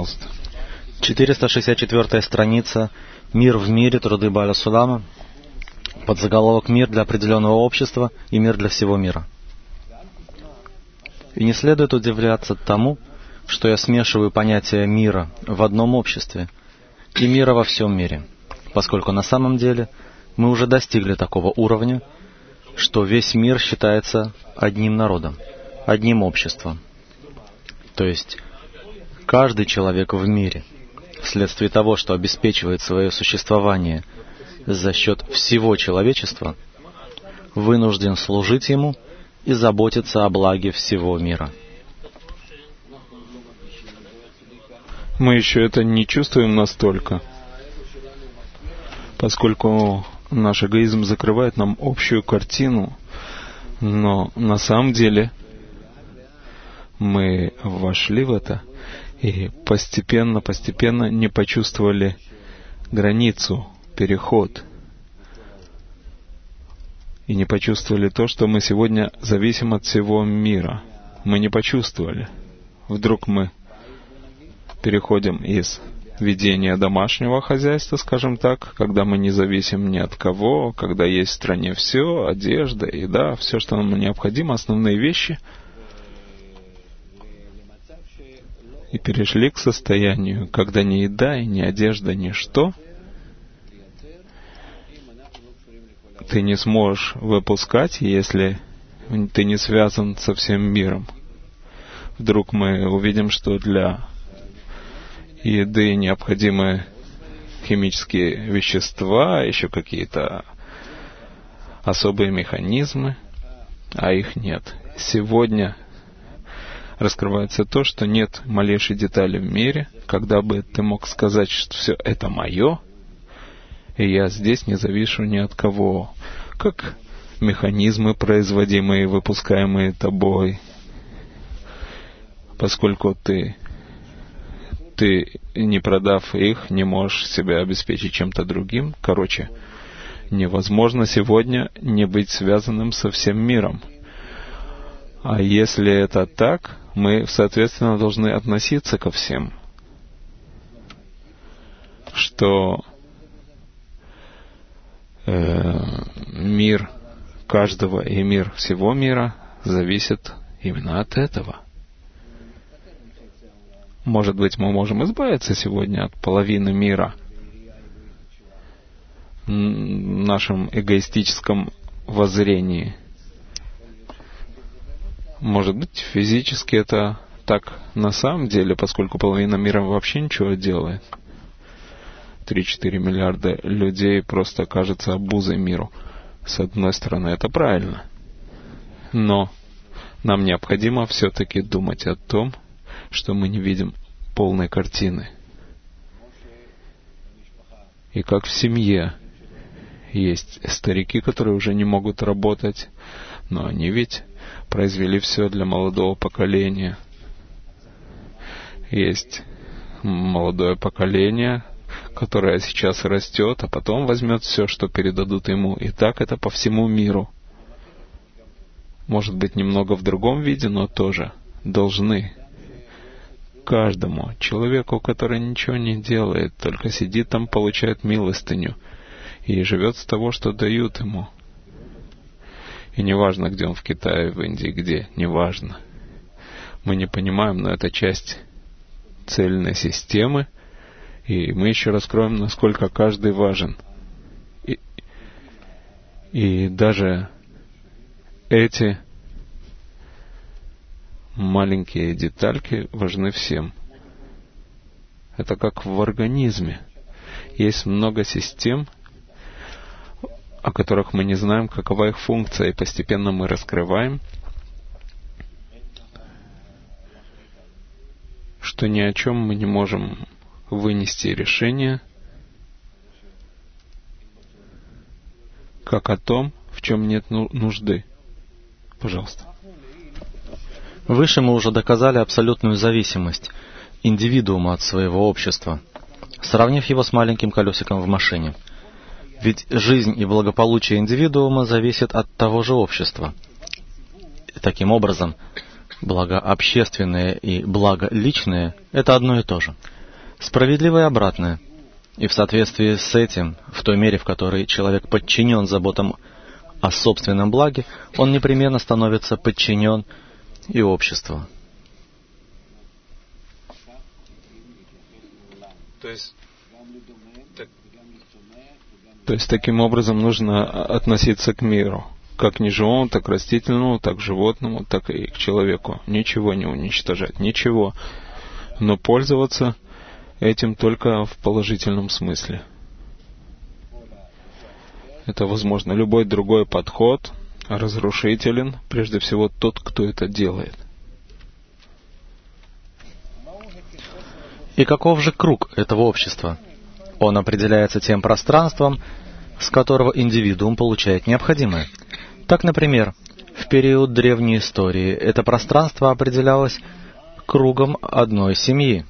пожалуйста. 464 страница. Мир в мире. Труды Баля Сулама. Подзаголовок «Мир для определенного общества» и «Мир для всего мира». И не следует удивляться тому, что я смешиваю понятие мира в одном обществе и мира во всем мире, поскольку на самом деле мы уже достигли такого уровня, что весь мир считается одним народом, одним обществом. То есть каждый человек в мире, вследствие того, что обеспечивает свое существование за счет всего человечества, вынужден служить ему и заботиться о благе всего мира. Мы еще это не чувствуем настолько, поскольку наш эгоизм закрывает нам общую картину, но на самом деле мы вошли в это и постепенно не почувствовали границу, переход, и не почувствовали то, что мы сегодня зависим от всего мира. Мы не почувствовали. Вдруг мы переходим из ведения домашнего хозяйства, скажем так, когда мы не зависим ни от кого, когда есть в стране все, одежда, еда, все, что нам необходимо, основные вещи, и перешли к состоянию, когда ни еда, и ни одежда, ничто ты не сможешь выпускать, если ты не связан со всем миром. Вдруг мы увидим, что для еды необходимы химические вещества, еще какие-то особые механизмы, а их нет. Сегодня раскрывается то, что нет малейшей детали в мире, когда бы ты мог сказать, что все это мое, и я здесь не завишу ни от кого, как механизмы, производимые и выпускаемые тобой, поскольку ты, не продав их, не можешь себя обеспечить чем-то другим. Короче, невозможно сегодня не быть связанным со всем миром. А если это так, мы, соответственно, должны относиться ко всем, что мир каждого и мир всего мира зависит именно от этого. Может быть, мы можем избавиться сегодня от половины мира в нашем эгоистическом воззрении. Может быть, физически это так на самом деле, поскольку половина мира вообще ничего не делает. 3-4 миллиарда людей просто кажется обузой миру. С одной стороны, это правильно. Но нам необходимо все-таки думать о том, что мы не видим полной картины. И как в семье есть старики, которые уже не могут работать, но они ведь произвели все для молодого поколения. Есть молодое поколение, которое сейчас растет, а потом возьмет все, что передадут ему. И так это по всему миру. Может быть, немного в другом виде, но тоже должны каждому человеку, который ничего не делает, только сидит там, получает милостыню и живет с того, что дают ему. И неважно, где он, в Китае, в Индии, где, неважно. Мы не понимаем, но это часть цельной системы, и мы еще раскроем, насколько каждый важен. И даже эти маленькие детальки важны всем. Это как в организме. Есть много систем, о которых мы не знаем, какова их функция, и постепенно мы раскрываем, что ни о чем мы не можем вынести решение, как о том, в чем нет нужды. Пожалуйста. Выше мы уже доказали абсолютную зависимость индивидуума от своего общества, сравнив его с маленьким колесиком в машине. Ведь жизнь и благополучие индивидуума зависят от того же общества. И таким образом, благо общественное и благо личное — это одно и то же. Справедливо и обратное. И в соответствии с этим, в той мере, в которой человек подчинен заботам о собственном благе, он непременно становится подчинен и обществу. То есть таким образом нужно относиться к миру, как к неживому, так к растительному, так к животному, так и к человеку. Ничего не уничтожать, ничего, но пользоваться этим только в положительном смысле. Это возможно. Любой другой подход разрушителен, прежде всего тот, кто это делает. И каков же круг этого общества? Он определяется тем пространством, с которого индивидуум получает необходимое. Так, например, в период древней истории это пространство определялось кругом одной семьи.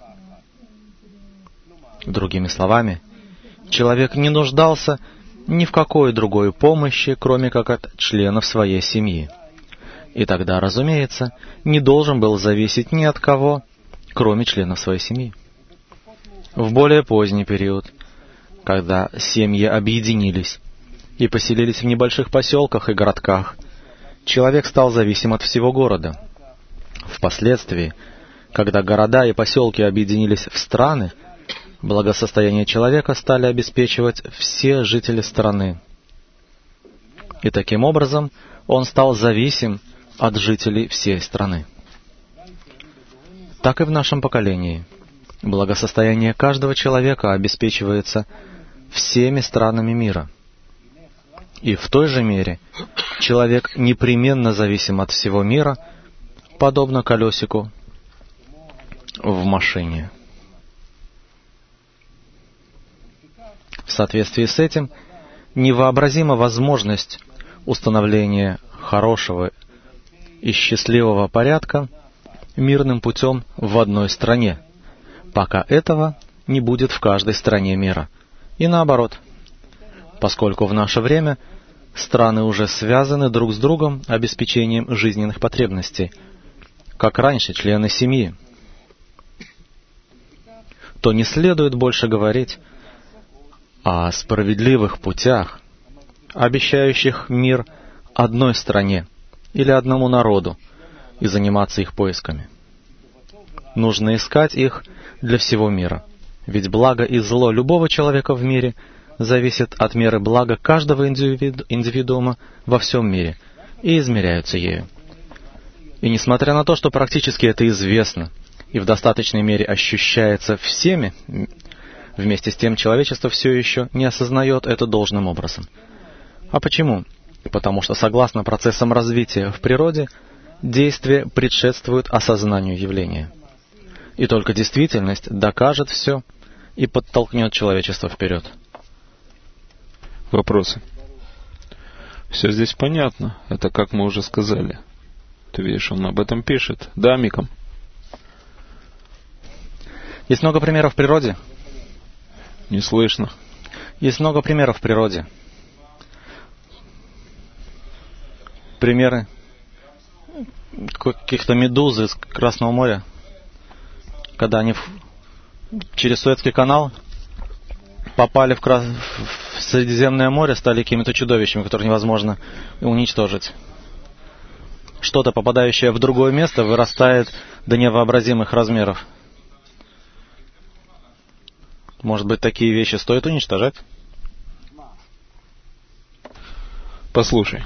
Другими словами, человек не нуждался ни в какой другой помощи, кроме как от членов своей семьи. И тогда, разумеется, не должен был зависеть ни от кого, кроме членов своей семьи. В более поздний период, когда семьи объединились и поселились в небольших поселках и городках, человек стал зависим от всего города. Впоследствии, когда города и поселки объединились в страны, благосостояние человека стали обеспечивать все жители страны. И таким образом он стал зависим от жителей всей страны. Так и в нашем поколении. Благосостояние каждого человека обеспечивается всеми странами мира. И в той же мере человек непременно зависим от всего мира, подобно колесику в машине. В соответствии с этим невообразима возможность установления хорошего и счастливого порядка мирным путем в одной стране, пока этого не будет в каждой стране мира. И наоборот, поскольку в наше время страны уже связаны друг с другом обеспечением жизненных потребностей, как раньше члены семьи, то не следует больше говорить о справедливых путях, обещающих мир одной стране или одному народу, и заниматься их поисками. Нужно искать их для всего мира, ведь благо и зло любого человека в мире зависит от меры блага каждого индивидуума во всем мире и измеряются ею. И несмотря на то, что практически это известно и в достаточной мере ощущается всеми, вместе с тем человечество все еще не осознает это должным образом. А почему? Потому что согласно процессам развития в природе, действие предшествует осознанию явления. И только действительность докажет все и подтолкнет человечество вперед. Вопросы? Все здесь понятно. Это как мы уже сказали. Ты видишь, он об этом пишет. Да, Микам? Есть много примеров в природе. Не слышно. Есть много примеров в природе. Примеры каких-то медуз из Красного моря, когда они через Суэцкий канал попали в Средиземное море, стали какими-то чудовищами, которые невозможно уничтожить. Что-то, попадающее в другое место, вырастает до невообразимых размеров. Может быть, такие вещи стоит уничтожать? Послушай.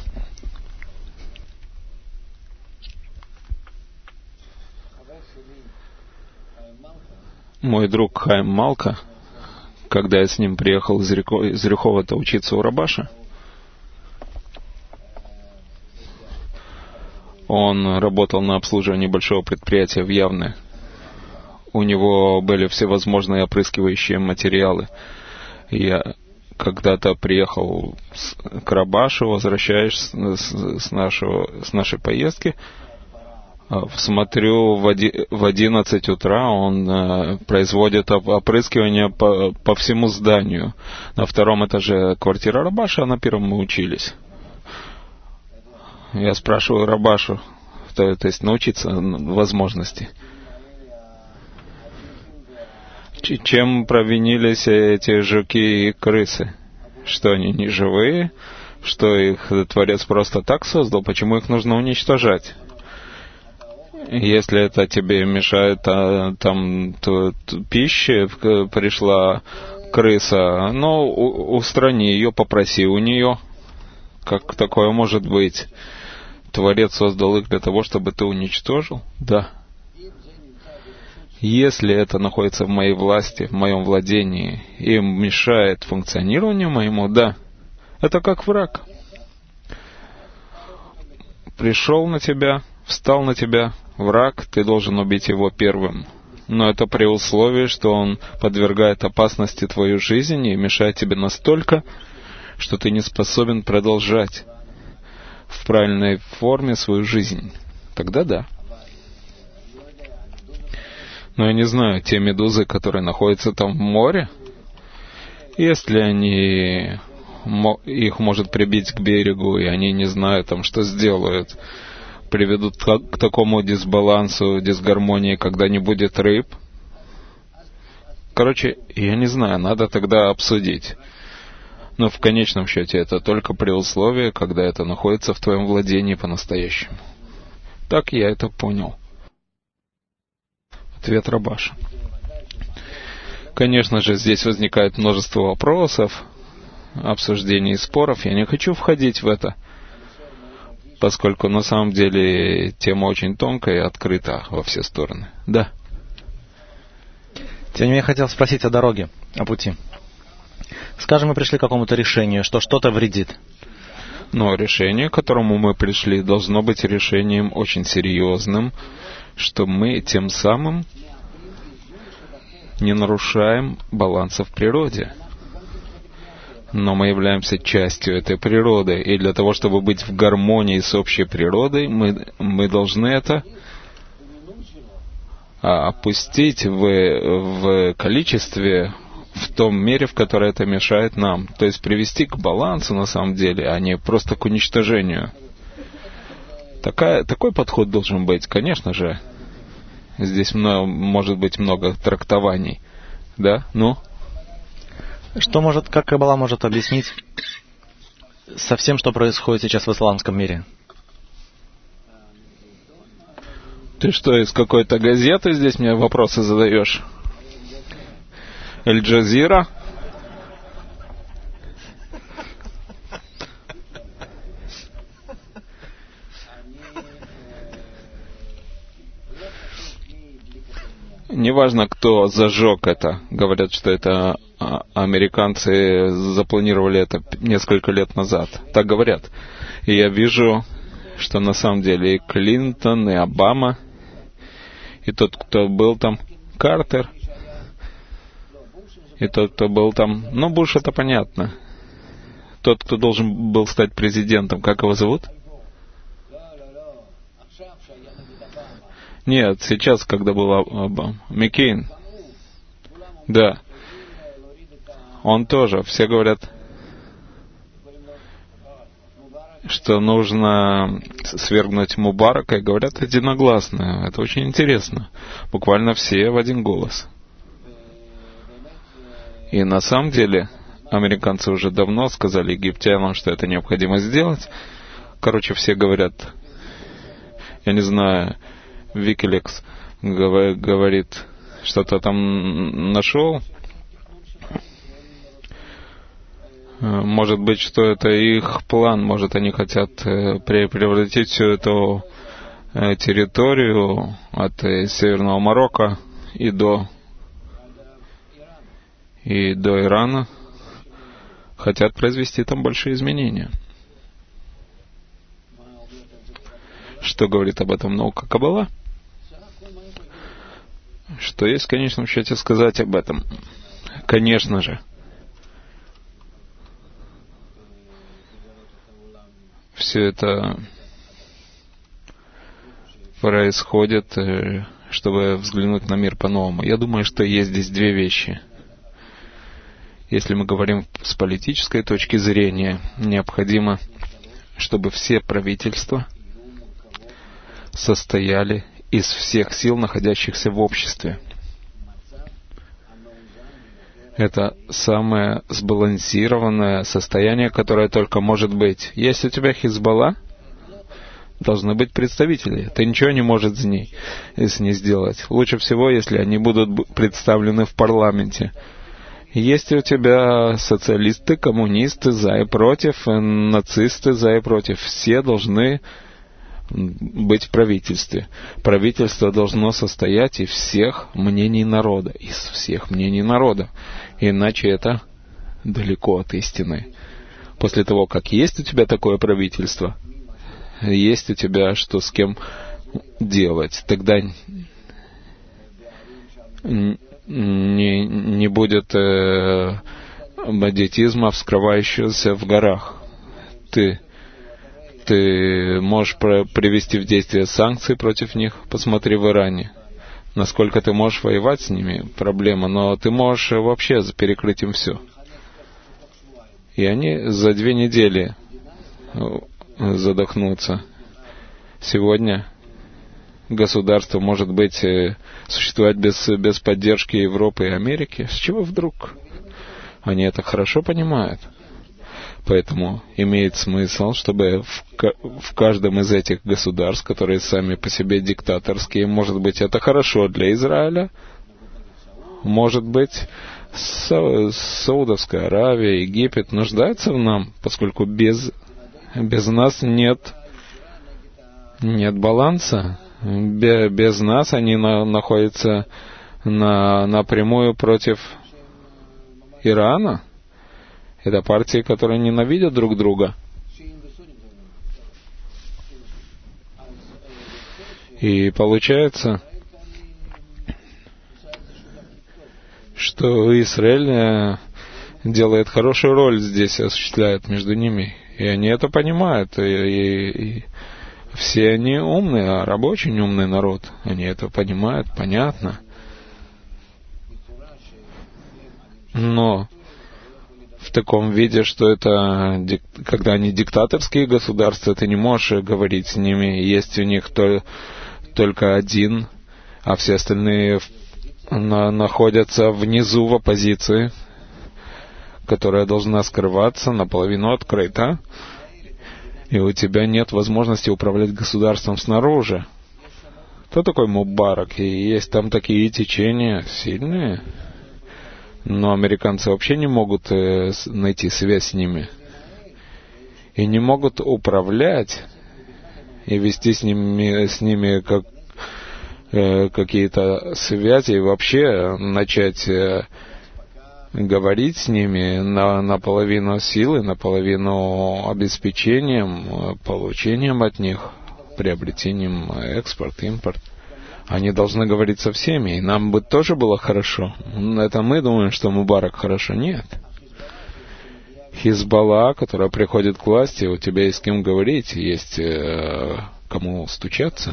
Мой друг Хайм Малка, когда я с ним приехал из Реховата учиться у Рабаша, он работал на обслуживании большого предприятия в Явне. У него были всевозможные опрыскивающие материалы. Я когда-то приехал к Рабашу, возвращаясь с нашей поездки, смотрю, в 11 утра он производит опрыскивание по всему зданию. На втором этаже квартира Рабаша, а на первом мы учились. Я спрашиваю Рабашу, то есть научиться возможности. Чем провинились эти жуки и крысы? Что они не живые? Что их Творец просто так создал? Почему их нужно уничтожать? Если это тебе мешает, там пища пришла крыса, ну, устрани ее, попроси у нее. Как такое может быть? Творец создал их для того, чтобы ты уничтожил? Да. Если это находится в моей власти, в моем владении, и мешает функционированию моему, да. Это как враг. Пришел на тебя, встал на тебя, враг, ты должен убить его первым. Но это при условии, что он подвергает опасности твою жизнь и мешает тебе настолько, что ты не способен продолжать в правильной форме свою жизнь. Тогда да. Но я не знаю, те медузы, которые находятся там в море, если их может прибить к берегу, и они не знают там, что сделают, приведут к такому дисбалансу, дисгармонии, когда не будет рыб. Короче, я не знаю, надо тогда обсудить. Но в конечном счете это только при условии, когда это находится в твоем владении по-настоящему. Так я это понял. Ответ Рабаша. Конечно же, здесь возникает множество вопросов, обсуждений и споров. Я не хочу входить в это, поскольку на самом деле тема очень тонкая и открыта во все стороны. Да. Тем не менее, я хотел спросить о дороге, о пути. Скажем, мы пришли к какому-то решению, что что-то вредит. Но решение, к которому мы пришли, должно быть решением очень серьезным, что мы тем самым не нарушаем баланса в природе. Но мы являемся частью этой природы, и для того, чтобы быть в гармонии с общей природой, мы должны это опустить в количестве, в том мере, в которой это мешает нам. То есть привести к балансу на самом деле, а не просто к уничтожению. Такой подход должен быть, конечно же. Здесь может быть много трактований. Да? Ну? Как Каббала может объяснить со всем, что происходит сейчас в исламском мире? Ты что, из какой-то газеты здесь мне вопросы задаешь? Эль-Джазира? Неважно, кто зажег это. Говорят, что это американцы запланировали это несколько лет назад. Так говорят. И я вижу, что на самом деле и Клинтон, и Обама, и тот, кто был там, Картер, и тот, кто был там... Ну, Буш, это понятно. Тот, кто должен был стать президентом, как его зовут? Нет, сейчас, когда был Маккейн. Да. Он тоже. Все говорят, что нужно свергнуть Мубарака, и говорят единогласно. Это очень интересно. Буквально все в один голос. И на самом деле, американцы уже давно сказали египтянам, что это необходимо сделать. Короче, все говорят, я не знаю, Викилекс говорит, что-то там нашел. Может быть, что это их план, может, они хотят превратить всю эту территорию от Северного Марокко и до Ирана, хотят произвести там большие изменения. Что говорит об этом наука Каббала? Что есть в конечном счете сказать об этом? Конечно же, все это происходит, чтобы взглянуть на мир по-новому. Я думаю, что есть здесь две вещи. Если мы говорим с политической точки зрения, необходимо, чтобы все правительства состояли из всех сил, находящихся в обществе. Это самое сбалансированное состояние, которое только может быть. Если у тебя Хизбалла, должны быть представители. Ты ничего не можешь с ней сделать. Лучше всего, если они будут представлены в парламенте. Есть у тебя социалисты, коммунисты за и против, нацисты за и против. Все должны быть в правительстве. Правительство должно состоять из всех мнений народа. Из всех мнений народа. Иначе это далеко от истины. После того, как есть у тебя такое правительство, есть у тебя что с кем делать, тогда не будет бандитизма, вскрывающегося в горах. Ты можешь привести в действие санкции против них. Посмотри в Иране. Насколько ты можешь воевать с ними, проблема, но ты можешь вообще перекрыть им все. И они за 2 недели задохнуться. Сегодня государство может быть существовать без поддержки Европы и Америки. С чего вдруг? Они это хорошо понимают. Поэтому имеет смысл, чтобы в каждом из этих государств, которые сами по себе диктаторские, может быть, это хорошо для Израиля, может быть, Саудовская Аравия, Египет нуждаются в нам, поскольку без нас нет баланса. Без нас они находятся напрямую против Ирана. Это партии, которые ненавидят друг друга. И получается, что Израиль делает хорошую роль здесь, осуществляет между ними. И они это понимают. И все они умные, арабы очень умный народ. Они это понимают, понятно. Но в таком виде, что это, когда они диктаторские государства, ты не можешь говорить с ними. Есть у них только один, а все остальные находятся внизу в оппозиции, которая должна скрываться, наполовину открыта, и у тебя нет возможности управлять государством снаружи. Кто такой Мубарак? И есть там такие течения сильные, но американцы вообще не могут найти связь с ними. И не могут управлять и вести с ними какие-то связи, и вообще начать говорить с ними наполовину силы, наполовину обеспечением, получением от них, приобретением экспорт, импорт. Они должны говорить со всеми, и нам бы тоже было хорошо. Это мы думаем, что Мубарак хорошо. Нет. Хизбалла, которая приходит к власти, у тебя есть с кем говорить, есть кому стучаться.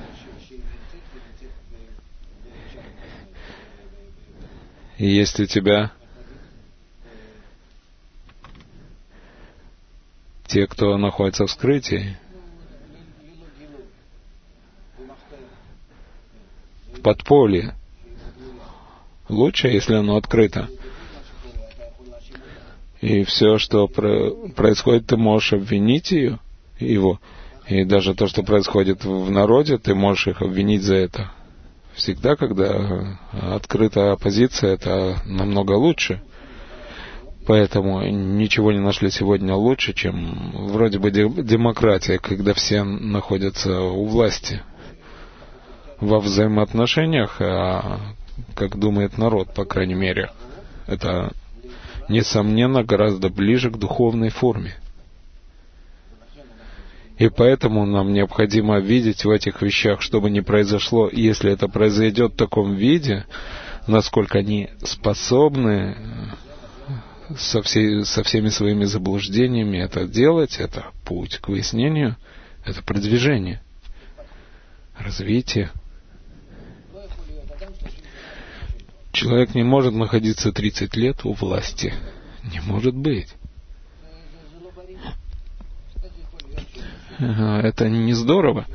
И если у тебя те, кто находится в скрытии, в подполье, лучше, если оно открыто. И все, что происходит, ты можешь обвинить его. И даже то, что происходит в народе, ты можешь их обвинить за это. Всегда, когда открытая оппозиция, это намного лучше. Поэтому ничего не нашли сегодня лучше, чем вроде бы демократия, когда все находятся у власти. Во взаимоотношениях, как думает народ, по крайней мере, это, несомненно, гораздо ближе к духовной форме. И поэтому нам необходимо видеть в этих вещах, что бы ни произошло, если это произойдет в таком виде, насколько они способны со всеми своими заблуждениями это делать, это путь к выяснению, это продвижение, развитие. Человек не может находиться 30 лет у власти. Не может быть. Это не здорово.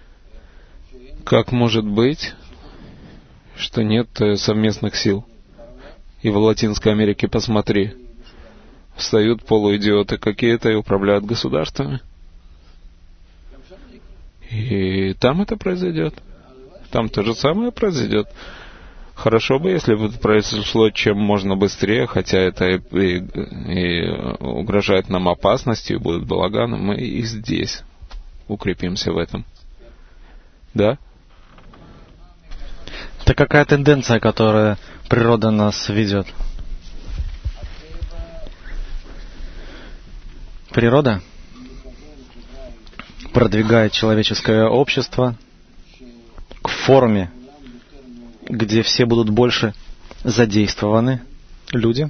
Как может быть, что нет совместных сил? И в Латинской Америке, посмотри, встают полуидиоты какие-то и управляют государствами. И там это произойдет. Там то же самое произойдет. Хорошо бы, если бы это произошло чем можно быстрее, хотя это и угрожает нам опасностью, и будет балаганом, мы и здесь укрепимся в этом. Да? Это какая тенденция, которая природа нас ведет? Природа продвигает человеческое общество к форме, где все будут больше задействованы, люди,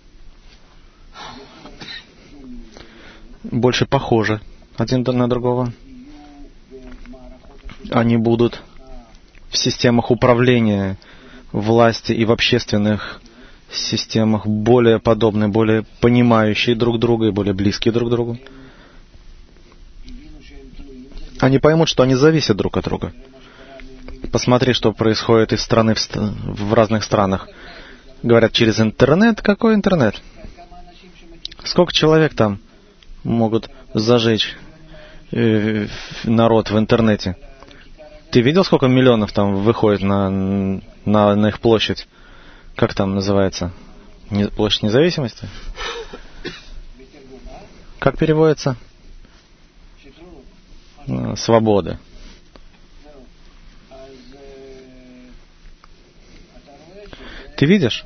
больше похожи один на другого. Они будут в системах управления, власти и в общественных системах более подобны, более понимающие друг друга и более близкие друг к другу. Они поймут, что они зависят друг от друга. Посмотри, что происходит из страны в разных странах. Говорят, через интернет. Какой интернет? Сколько человек там могут зажечь народ в интернете? Ты видел, сколько миллионов там выходит на их площадь? Как там называется? Площадь независимости? Как переводится? Свободы. Ты видишь?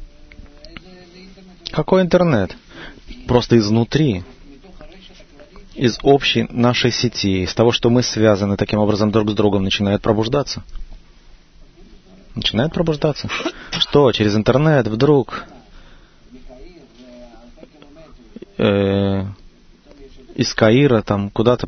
Какой интернет? Просто изнутри, из общей нашей сети, из того, что мы связаны таким образом друг с другом, начинает пробуждаться. Начинает пробуждаться. Что, через интернет вдруг из Каира там куда-то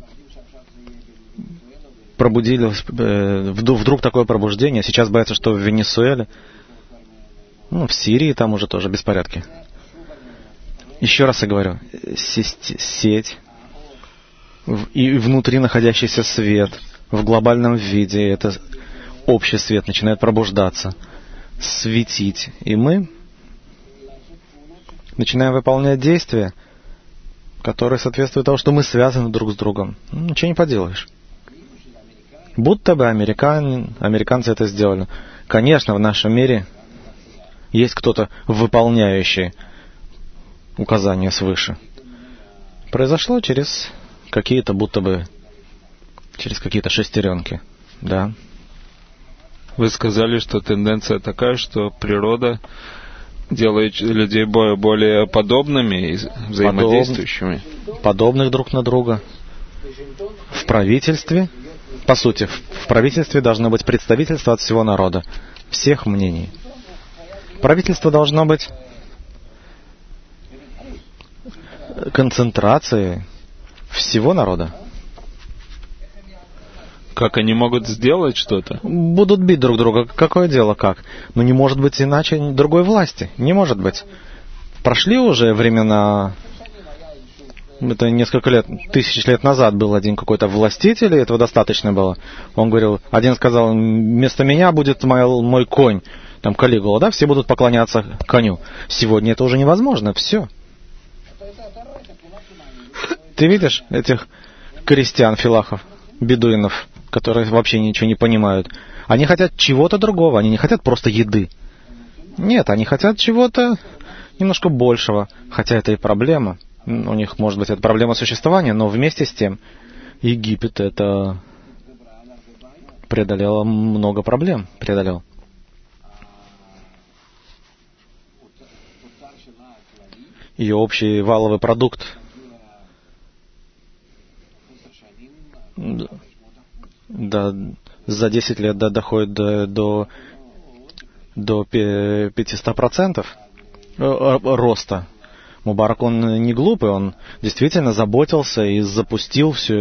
пробудилось, вдруг такое пробуждение. Сейчас боятся, что в Венесуэле, в Сирии там уже тоже беспорядки. Еще раз я говорю, сеть и внутри находящийся свет в глобальном виде, это общий свет начинает пробуждаться, светить. И мы начинаем выполнять действия, которые соответствуют тому, что мы связаны друг с другом. Ничего не поделаешь. Будто бы американцы это сделали. Конечно, в нашем мире есть кто-то, выполняющий указания свыше. Произошло через какие-то, будто бы, через какие-то шестеренки. Да. Вы сказали, что тенденция такая, что природа делает людей более подобными и взаимодействующими. Подобных друг на друга. В правительстве, по сути, в правительстве должно быть представительство от всего народа, всех мнений. Правительство должно быть концентрацией всего народа. Как они могут сделать что-то? Будут бить друг друга. Какое дело, как? Но не может быть иначе другой власти. Не может быть. Прошли уже времена... Это несколько лет, тысяч лет назад был один какой-то властитель, и этого достаточно было. Он говорил, один сказал, вместо меня будет мой конь. Там Калигула, да, все будут поклоняться коню. Сегодня это уже невозможно, все. Ты видишь этих крестьян, филахов, бедуинов, которые вообще ничего не понимают? Они хотят чего-то другого, они не хотят просто еды. Нет, они хотят чего-то немножко большего, хотя это и проблема. У них, может быть, это проблема существования, но вместе с тем Египет это преодолело много проблем, преодолел. Ее общий валовый продукт за 10 лет доходит до 500% роста. Мубарак, он не глупый, он действительно заботился и запустил всю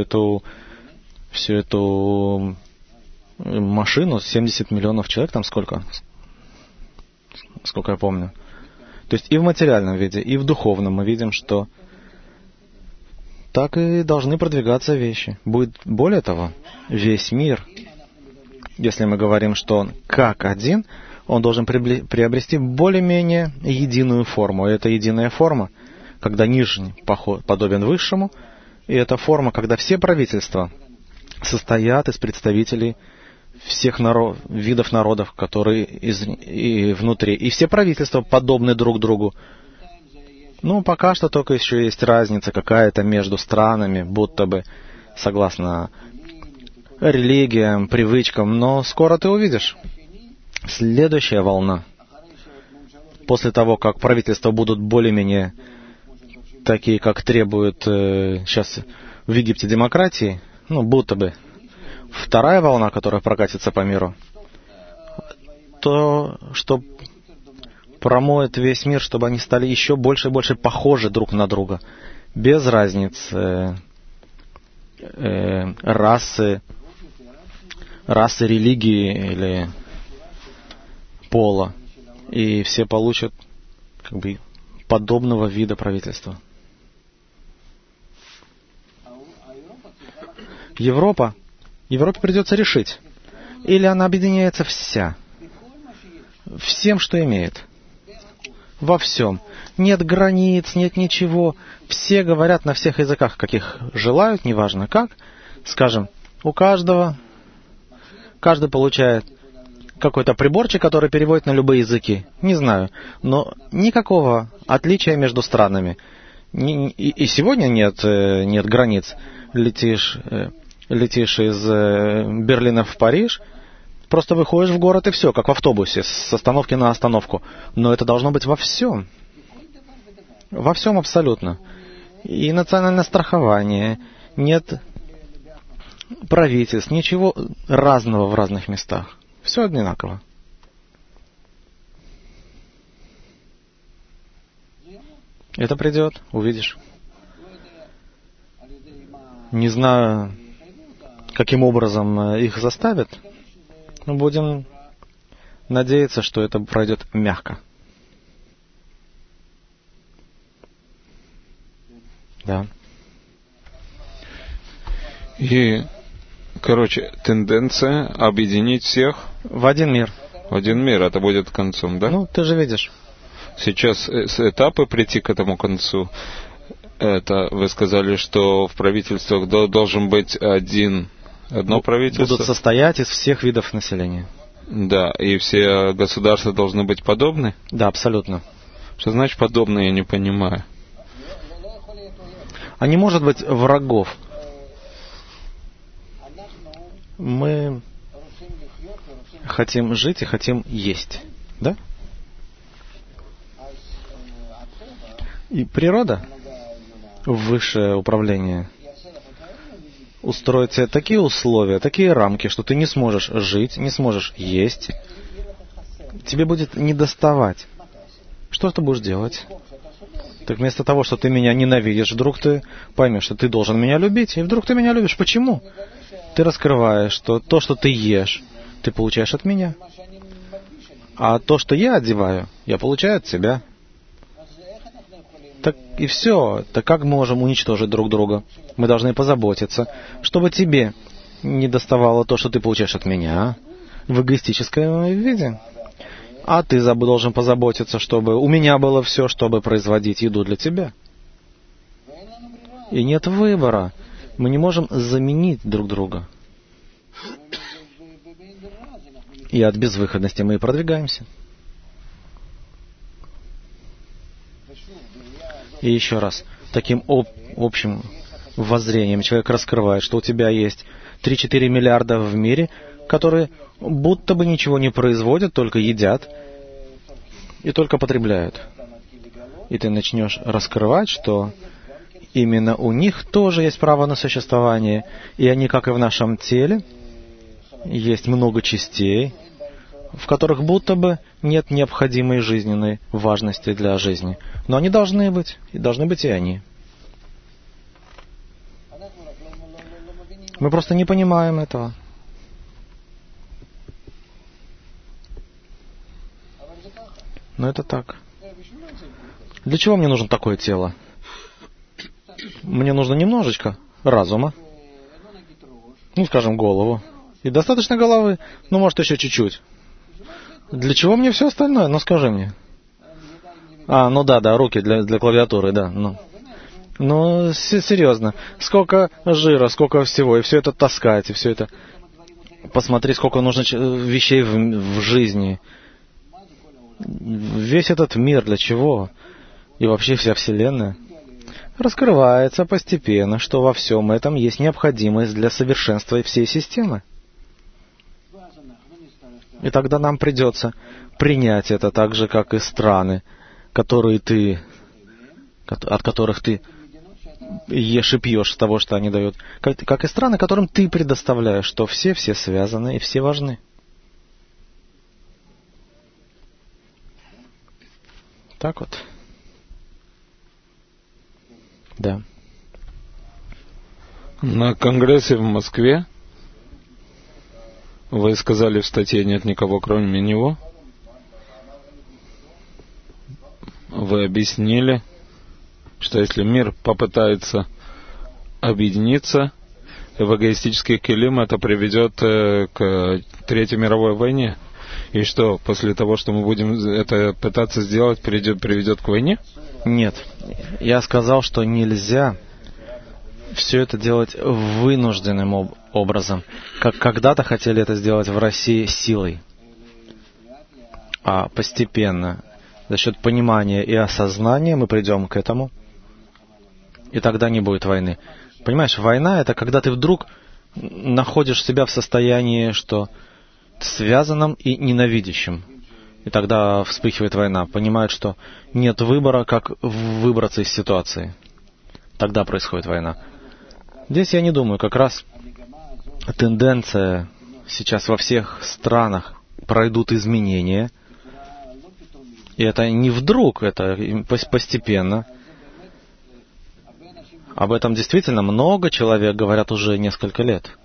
эту машину, 70 миллионов человек, там сколько я помню. То есть и в материальном виде, и в духовном мы видим, что так и должны продвигаться вещи. Будет более того, весь мир, если мы говорим, что он как один, он должен приобрести более-менее единую форму. И это единая форма, когда нижний подобен высшему, и это форма, когда все правительства состоят из представителей всех видов народов, которые и внутри. И все правительства подобны друг другу. Ну, пока что только еще есть разница какая-то между странами, будто бы согласно религиям, привычкам, но скоро ты увидишь. Следующая волна, после того, как правительства будут более-менее такие, как требуют сейчас в Египте демократии, ну, будто бы вторая волна, которая прокатится по миру, то, что промоет весь мир, чтобы они стали еще больше и больше похожи друг на друга, без разницы расы, религии или пола. И все получат как бы подобного вида правительства. Европе придется решить. Или она объединяется вся, всем, что имеет. Во всем. Нет границ, нет ничего. Все говорят на всех языках, каких желают, неважно как. Скажем, у каждый получает какой-то приборчик, который переводит на любые языки. Не знаю. Но никакого отличия между странами. И сегодня нет границ. Летишь из Берлина в Париж, просто выходишь в город и все, как в автобусе, с остановки на остановку. Но это должно быть во всем. Во всем абсолютно. И национальное страхование, нет правительств, ничего разного в разных местах. Все одинаково. Это придет, увидишь. Не знаю, каким образом их заставят, но будем надеяться, что это пройдет мягко. Да. И, тенденция объединить всех в один мир. В один мир, это будет концом, да? Ну, ты же видишь. Сейчас этапы прийти к этому концу. Это вы сказали, что в правительствах должен быть одно правительство. Будут состоять из всех видов населения. Да, и все государства должны быть подобны? Да, абсолютно. Что значит подобно, я не понимаю. А не может быть врагов. Мы хотим жить и хотим есть. Да? И природа, высшее управление, устроит тебе такие условия, такие рамки, что ты не сможешь жить, не сможешь есть. Тебе будет недоставать. Что ты будешь делать? Так вместо того, что ты меня ненавидишь, вдруг ты поймешь, что ты должен меня любить, и вдруг ты меня любишь. Почему? Ты раскрываешь, что то, что ты ешь, ты получаешь от меня. А то, что я одеваю, я получаю от тебя. Так и все. Так как мы можем уничтожить друг друга? Мы должны позаботиться, чтобы тебе не доставало то, что ты получаешь от меня, в эгоистическом виде. А ты должен позаботиться, чтобы у меня было все, чтобы производить еду для тебя. И нет выбора. Мы не можем заменить друг друга. И от безвыходности мы и продвигаемся. И еще раз, таким общим воззрением человек раскрывает, что у тебя есть 3-4 миллиарда в мире, которые будто бы ничего не производят, только едят и только потребляют. И ты начнешь раскрывать, что именно у них тоже есть право на существование, и они, как и в нашем теле, есть много частей, в которых будто бы нет необходимой жизненной важности для жизни. Но они должны быть, и должны быть и они. Мы просто не понимаем этого. Но это так. Для чего мне нужно такое тело? Мне нужно немножечко разума. Ну, скажем, голову. И достаточно головы, ну, может, еще чуть-чуть. Для чего мне все остальное? Ну, скажи мне. Ну да, руки для клавиатуры, да. Ну, серьезно. Сколько жира, сколько всего, и все это таскать, и все это... Посмотри, сколько нужно вещей в жизни. Весь этот мир для чего? И вообще вся Вселенная. Раскрывается постепенно, что во всем этом есть необходимость для совершенства всей системы. И тогда нам придется принять это так же, как и страны, от которых ты ешь и пьешь с того, что они дают, как и страны, которым ты предоставляешь, что все связаны и все важны. Так вот. Да. На конгрессе в Москве вы сказали в статье «Нет никого, кроме него». Вы объяснили, что если мир попытается объединиться в эгоистический килим, это приведет к Третьей мировой войне. И что, после того, что мы будем это пытаться сделать, приведет к войне? Нет. Я сказал, что нельзя все это делать вынужденным образом, как когда-то хотели это сделать в России силой. А постепенно, за счет понимания и осознания мы придем к этому, и тогда не будет войны. Понимаешь, война — это когда ты вдруг находишь себя в состоянии, что связанном и ненавидящем. И тогда вспыхивает война. Понимают, что нет выбора, как выбраться из ситуации. Тогда происходит война. Здесь я не думаю, как раз тенденция сейчас во всех странах пройдут изменения. И это не вдруг, это постепенно. Об этом действительно много человек говорят уже несколько лет.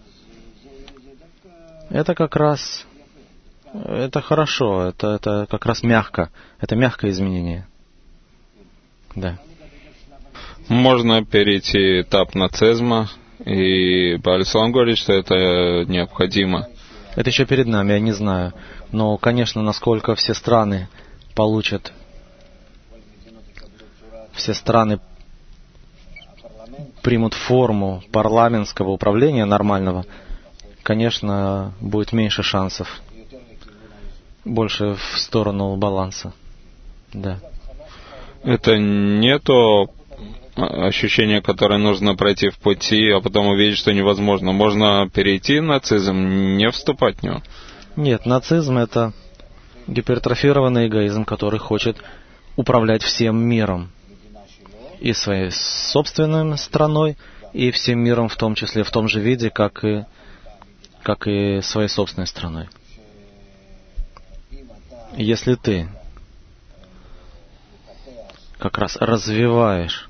Это как раз... Это хорошо, это как раз мягко. Это мягкое изменение. Да. Можно перейти этап нацизма, и Бааль-Салам говорит, что это необходимо. Это еще перед нами, я не знаю. Но, конечно, насколько все страны получат... Все страны примут форму парламентского управления нормального, конечно, будет меньше шансов. Больше в сторону баланса. Да. Это не то ощущение, которое нужно пройти в пути, а потом увидеть, что невозможно. Можно перейти нацизм, не вступать в него. Нет, нацизм — это гипертрофированный эгоизм, который хочет управлять всем миром. И своей собственной страной, и всем миром в том числе, в том же виде, как и своей собственной страной. Если ты как раз развиваешь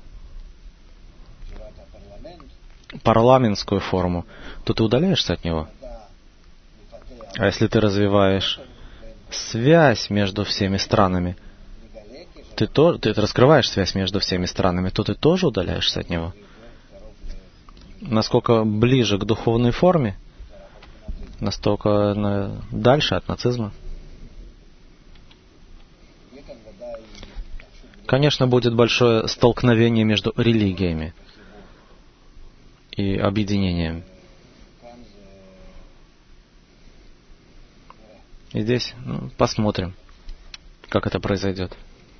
парламентскую форму, то ты удаляешься от него. А если ты развиваешь связь между всеми странами, ты раскрываешь связь между всеми странами, то ты тоже удаляешься от него. Насколько ближе к духовной форме, настолько дальше от нацизма. Конечно, будет большое столкновение между религиями и объединением. И здесь посмотрим, как это произойдет.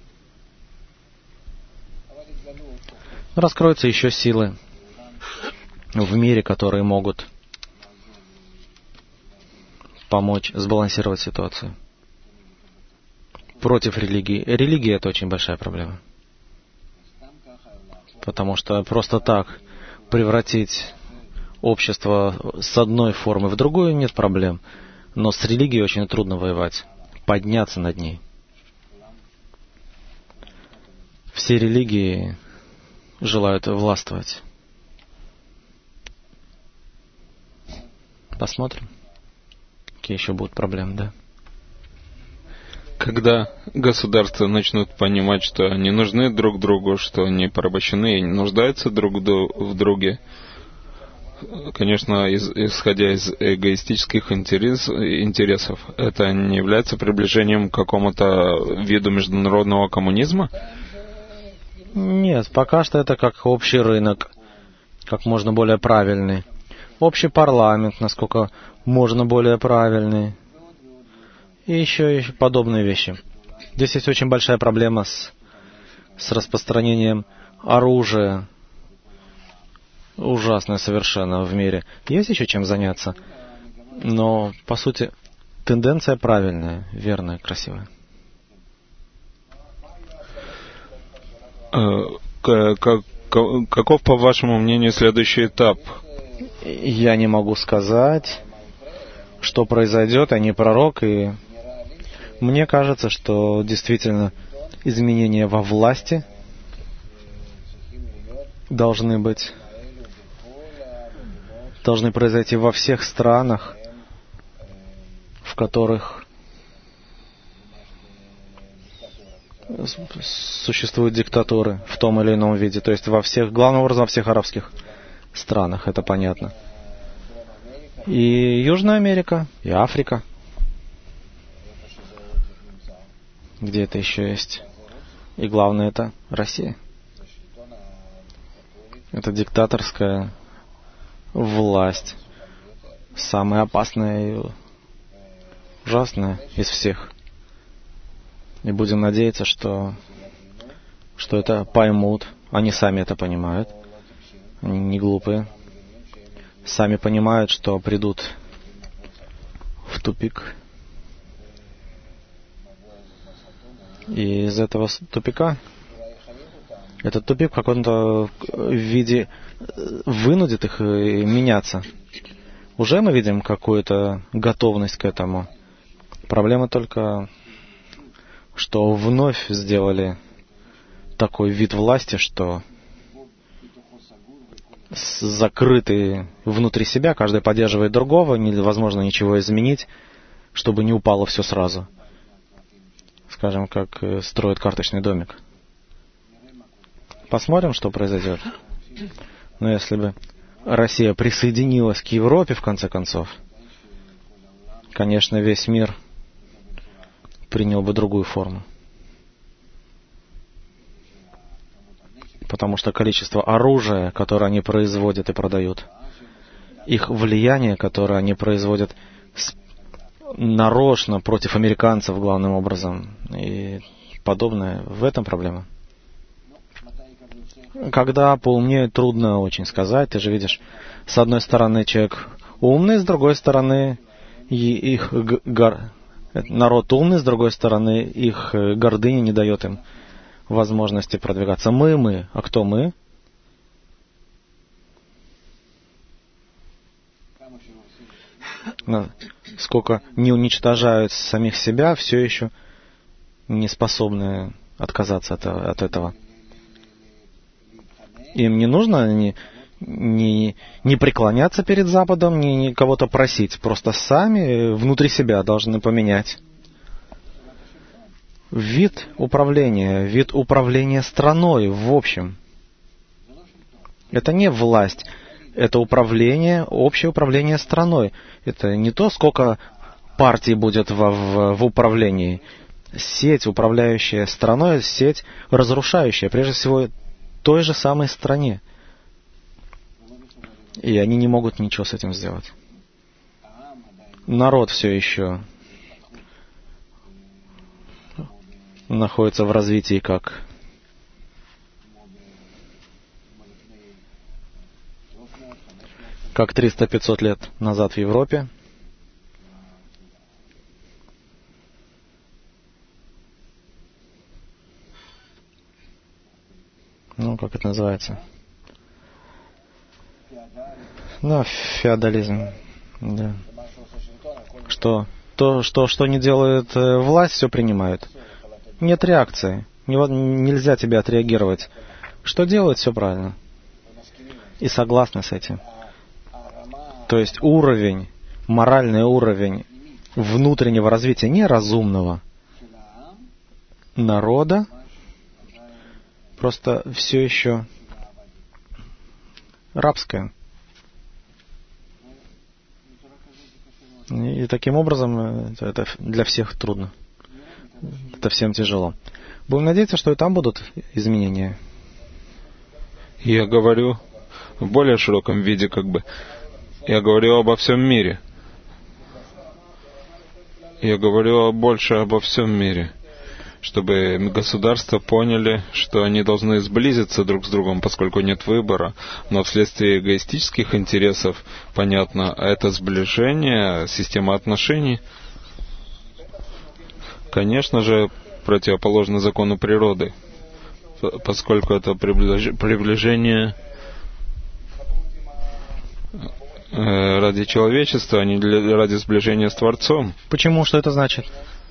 Раскроются еще силы в мире, которые могут помочь сбалансировать ситуацию. Против религии. Религия — это очень большая проблема. Потому что просто так превратить общество с одной формы в другую нет проблем. Но с религией очень трудно воевать, подняться над ней. Все религии желают властвовать. Посмотрим, какие еще будут проблемы, да? Когда государства начнут понимать, что они нужны друг другу, что они порабощены и нуждаются друг в друге, конечно, исходя из эгоистических интересов, это не является приближением к какому-то виду международного коммунизма? Нет, пока что это как общий рынок, как можно более правильный. Общий парламент, насколько можно более правильный. И еще подобные вещи. Здесь есть очень большая проблема с распространением оружия. Ужасная совершенно в мире. Есть еще чем заняться. Но, по сути, тенденция правильная, верная, красивая. Каков, по вашему мнению, следующий этап? Я не могу сказать, что произойдет, я не пророк, и мне кажется, что действительно изменения во власти должны произойти во всех странах, в которых существуют диктатуры в том или ином виде. То есть главным образом во всех арабских странах, это понятно. И Южная Америка, и Африка, где это еще есть. И главное, это Россия. Это диктаторская власть, самая опасная и ужасная из всех. И будем надеяться, что это поймут. Они сами это понимают. Они не глупые. Сами понимают, что придут в тупик. И из этого тупика, этот тупик в каком-то виде вынудит их меняться. Уже мы видим какую-то готовность к этому. Проблема только, что вновь сделали такой вид власти, что закрытые внутри себя, каждый поддерживает другого, невозможно ничего изменить, чтобы не упало все сразу. Скажем, как строят карточный домик. Посмотрим, что произойдет. Но если бы Россия присоединилась к Европе, в конце концов, конечно, весь мир принял бы другую форму. Потому что количество оружия, которое они производят и продают, их влияние, которое они производят нарочно против американцев главным образом и подобное, в этом проблема. Когда поумнеют, трудно очень сказать. Ты же видишь, с одной стороны человек умный, с другой стороны народ умный, с другой стороны их гордыня не дает им возможности продвигаться. Мы. А кто мы? Сколько не уничтожают самих себя, все еще не способны отказаться от этого. Им не нужно не преклоняться перед Западом, не кого-то просить. Просто сами внутри себя должны поменять вид управления страной в общем. Это не власть, это общее управление страной. Это не то, сколько партий будет в управлении. Сеть, управляющая страной, сеть разрушающая, прежде всего, той же самой стране. И они не могут ничего с этим сделать. Народ все еще находится в развитии как как 300-500 лет назад в Европе. Ну, как это называется? Ну, феодализм. Да. Что не делает власть, все принимают. Нет реакции. Нельзя тебе отреагировать. Что делают, все правильно. И согласны с этим. То есть моральный уровень внутреннего развития неразумного народа просто все еще рабское. И таким образом это для всех трудно. Это всем тяжело. Будем надеяться, что и там будут изменения. Я говорю в более широком виде, я говорю обо всем мире. Я говорю больше обо всем мире, чтобы государства поняли, что они должны сблизиться друг с другом, поскольку нет выбора, но вследствие эгоистических интересов, понятно, это сближение, система отношений, конечно же, противоположно закону природы, поскольку это приближение ради человечества, а не ради сближения с Творцом. Почему? Что это значит?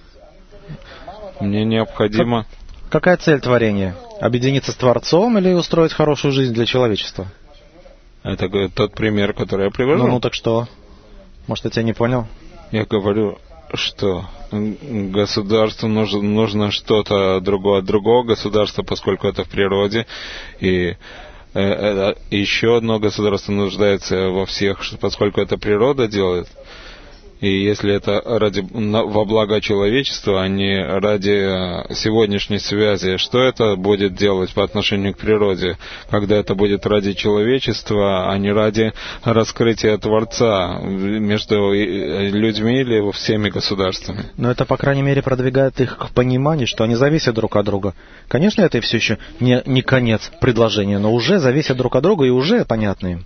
Мне необходимо... Какая цель творения? Объединиться с Творцом или устроить хорошую жизнь для человечества? Это тот пример, который я привожу. Ну так что? Может, я тебя не понял? Я говорю, что государству нужно что-то другое от другого государства, поскольку это в природе, и еще одно государство нуждается во всех, поскольку это природа делает. И если это во благо человечества, а не ради сегодняшней связи, что это будет делать по отношению к природе, когда это будет ради человечества, а не ради раскрытия Творца между людьми или всеми государствами? Но это, по крайней мере, продвигает их к пониманию, что они зависят друг от друга. Конечно, это все еще не конец предложения, но уже зависят друг от друга и уже понятно им.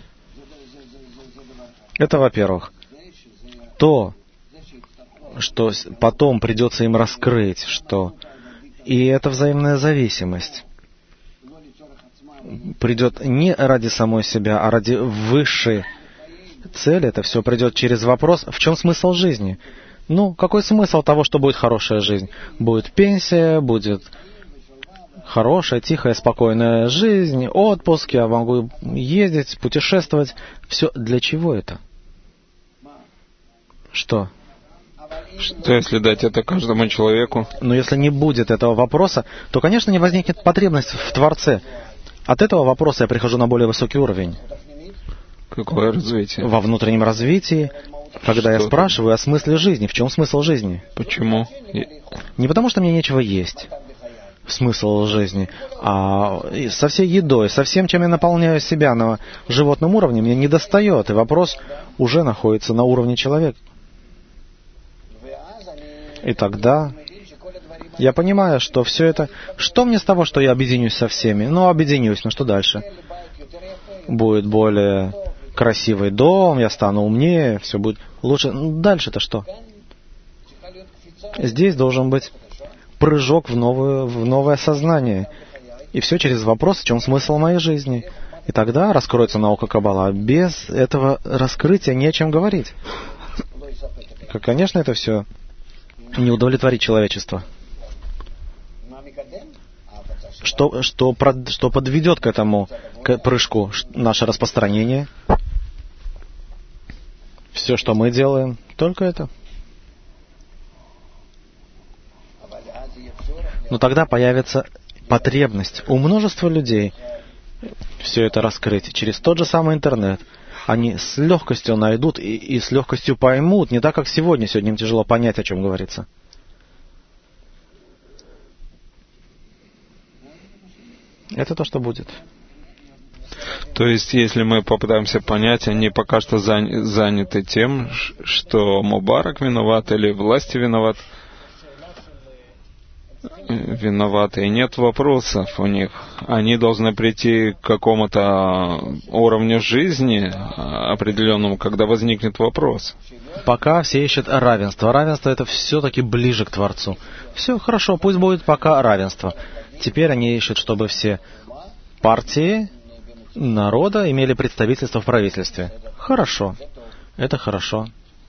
Это во-первых. То, что потом придется им раскрыть, и эта взаимная зависимость придет не ради самой себя, а ради высшей цели. Это все придет через вопрос, в чем смысл жизни? Какой смысл того, что будет хорошая жизнь? Будет пенсия, будет хорошая, тихая, спокойная жизнь, отпуск, я могу ездить, путешествовать. Все для чего это? Что? Что если дать это каждому человеку? Но если не будет этого вопроса, то, конечно, не возникнет потребность в Творце. От этого вопроса я прихожу на более высокий уровень. Какое развитие? Во внутреннем развитии, когда я спрашиваю о смысле жизни. В чем смысл жизни? Почему? Не потому, что мне нечего есть. Смысл жизни, а со всей едой, со всем, чем я наполняю себя на животном уровне, мне не достает, и вопрос уже находится на уровне человека. И тогда я понимаю, что все это... Что мне с того, что я объединюсь со всеми? Объединюсь, но что дальше? Будет более красивый дом, я стану умнее, все будет лучше. Дальше-то что? Здесь должен быть прыжок в новое сознание. И все через вопрос, в чем смысл моей жизни. И тогда раскроется наука Каббала. Без этого раскрытия не о чем говорить. Конечно, это все не удовлетворит человечество. Что подведет к этому прыжку? Наше распространение. Все, что мы делаем, только это. Но тогда появится потребность у множества людей все это раскрыть через тот же самый интернет. Они с легкостью найдут и с легкостью поймут, не так, как сегодня. Сегодня им тяжело понять, о чем говорится. Это то, что будет. То есть, если мы попытаемся понять, они пока что заняты тем, что Мубарак виноват или власти виноваты, и нет вопросов у них. Они должны прийти к какому-то уровню жизни определенному, когда возникнет вопрос. Пока все ищут равенство. Равенство — это все-таки ближе к Творцу. Все хорошо, пусть будет пока равенство. Теперь они ищут, чтобы все партии народа имели представительство в правительстве. Хорошо. Это хорошо.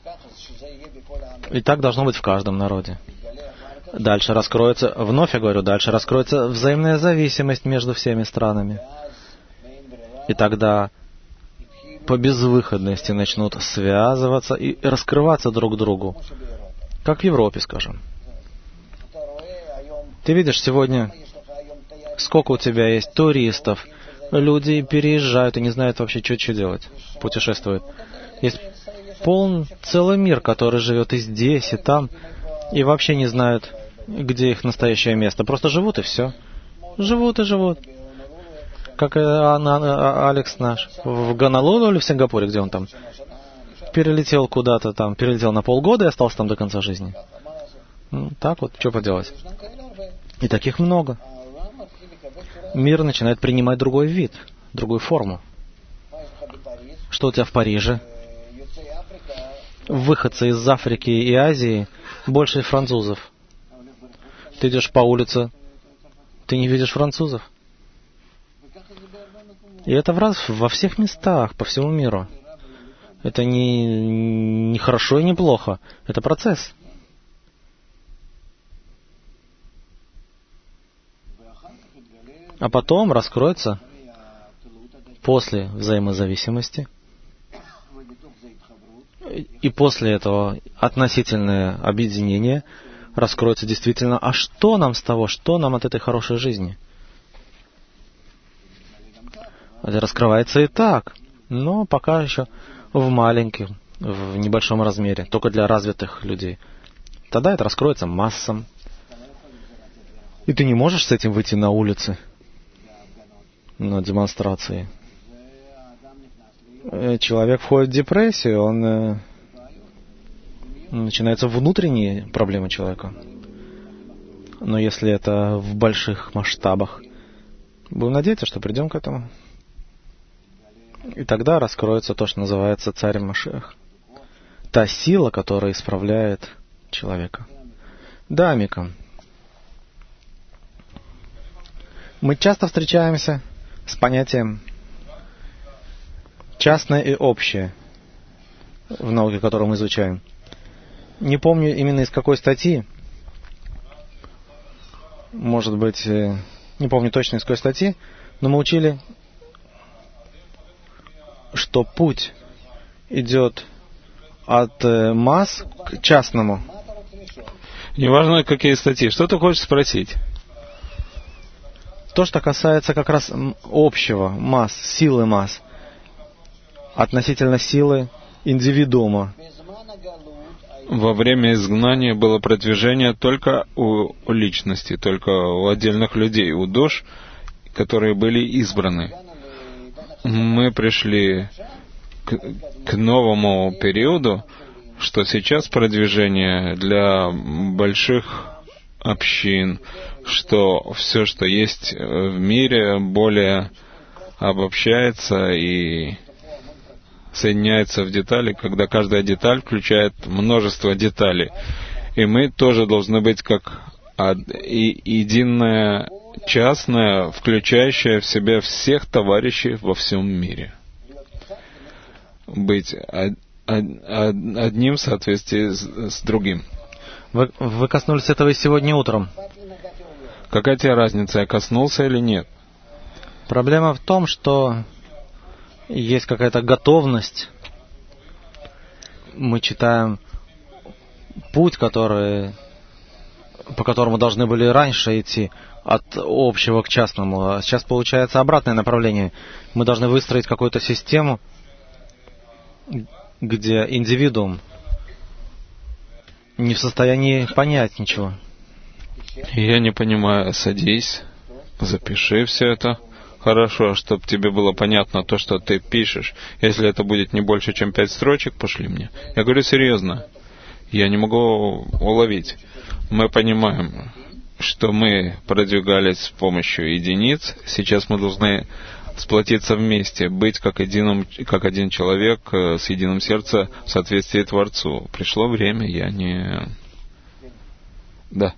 И так должно быть в каждом народе. Дальше раскроется, вновь я говорю, дальше раскроется взаимная зависимость между всеми странами. И тогда по безвыходности начнут связываться и раскрываться друг другу. Как в Европе, скажем. Ты видишь сегодня, сколько у тебя есть туристов, люди переезжают и не знают вообще, что делать, путешествуют. полон целый мир, который живет и здесь, и там, и вообще не знают, где их настоящее место. Просто живут и все. Живут и живут. Как Алекс наш. В Гонолулу или в Сингапуре, где он там? Перелетел куда-то там, перелетел на полгода и остался там до конца жизни. Ну, так вот, что поделать. И таких много. Мир начинает принимать другой вид, другую форму. Что у тебя в Париже? Выходцы из Африки и Азии больше французов. Ты идешь по улице, ты не видишь французов. И это во всех местах, по всему миру. Это не хорошо и не плохо. Это процесс. А потом раскроется, после взаимозависимости, и после этого относительное объединение, раскроется действительно, а что нам с того, что нам от этой хорошей жизни? Это раскрывается и так, но пока еще в маленьком, в небольшом размере, только для развитых людей. Тогда это раскроется массам. И ты не можешь с этим выйти на улицы, на демонстрации. Человек входит в депрессию, он начинаются внутренние проблемы человека. Но если это в больших масштабах, будем надеяться, что придем к этому. И тогда раскроется то, что называется царем Машиах. Та сила, которая исправляет человека. Да, Мика. Мы часто встречаемся с понятием частное и общее в науке, которую мы изучаем. Не помню именно из какой статьи. Может быть, не помню точно из какой статьи, но мы учили, что путь идет от масс к частному. Неважно, какие статьи. Что ты хочешь спросить? То, что касается как раз общего, масс, силы масс, относительно силы индивидуума. Во время изгнания было продвижение только у личности, только у отдельных людей, у душ, которые были избраны. Мы пришли к новому периоду, что сейчас продвижение для больших общин, что все, что есть в мире, более обобщается и соединяется в детали, когда каждая деталь включает множество деталей. И мы тоже должны быть как единое частное, включающее в себя всех товарищей во всем мире. Быть одним в соответствии с другим. Вы коснулись этого и сегодня утром. Какая тебе разница, я коснулся или нет? Проблема в том, что есть какая-то готовность. Мы читаем путь, по которому должны были раньше идти, от общего к частному. А сейчас получается обратное направление. Мы должны выстроить какую-то систему, где индивидуум не в состоянии понять ничего. Я не понимаю. Садись, запиши все это. Хорошо, чтобы тебе было понятно то, что ты пишешь. Если это будет не больше, чем 5 строчек, пошли мне. Я говорю серьезно. Я не могу уловить. Мы понимаем, что мы продвигались с помощью единиц. Сейчас мы должны сплотиться вместе, быть как один человек с единым сердцем в соответствии Творцу. Пришло время, я не... Да.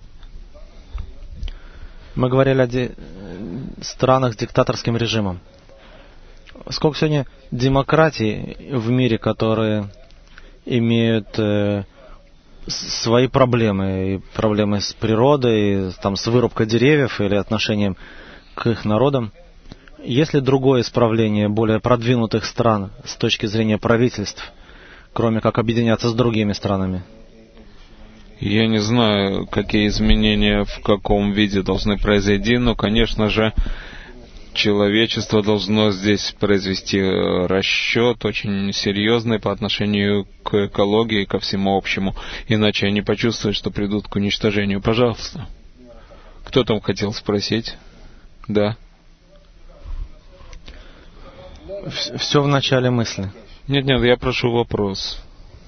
Мы говорили о странах с диктаторским режимом. Сколько сегодня демократий в мире, которые имеют свои проблемы, и проблемы с природой, там, с вырубкой деревьев или отношением к их народам. Есть ли другое исправление более продвинутых стран с точки зрения правительств, кроме как объединяться с другими странами? Я не знаю, какие изменения в каком виде должны произойти, но, конечно же, человечество должно здесь произвести расчет очень серьезный по отношению к экологии и ко всему общему, иначе они почувствуют, что придут к уничтожению. Пожалуйста. Кто там хотел спросить? Да. Все в начале мысли. Нет, я прошу вопрос.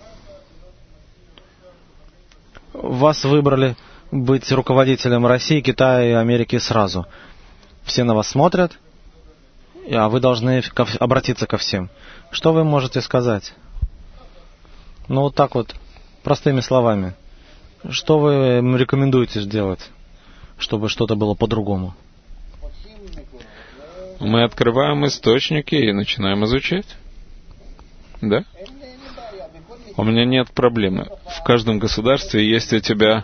Вас выбрали быть руководителем России, Китая и Америки сразу. Все на вас смотрят, а вы должны обратиться ко всем. Что вы можете сказать? Ну, вот так вот, простыми словами. Что вы им рекомендуете сделать, чтобы что-то было по-другому? Мы открываем источники и начинаем изучать. Да? У меня нет проблемы. В каждом государстве есть у тебя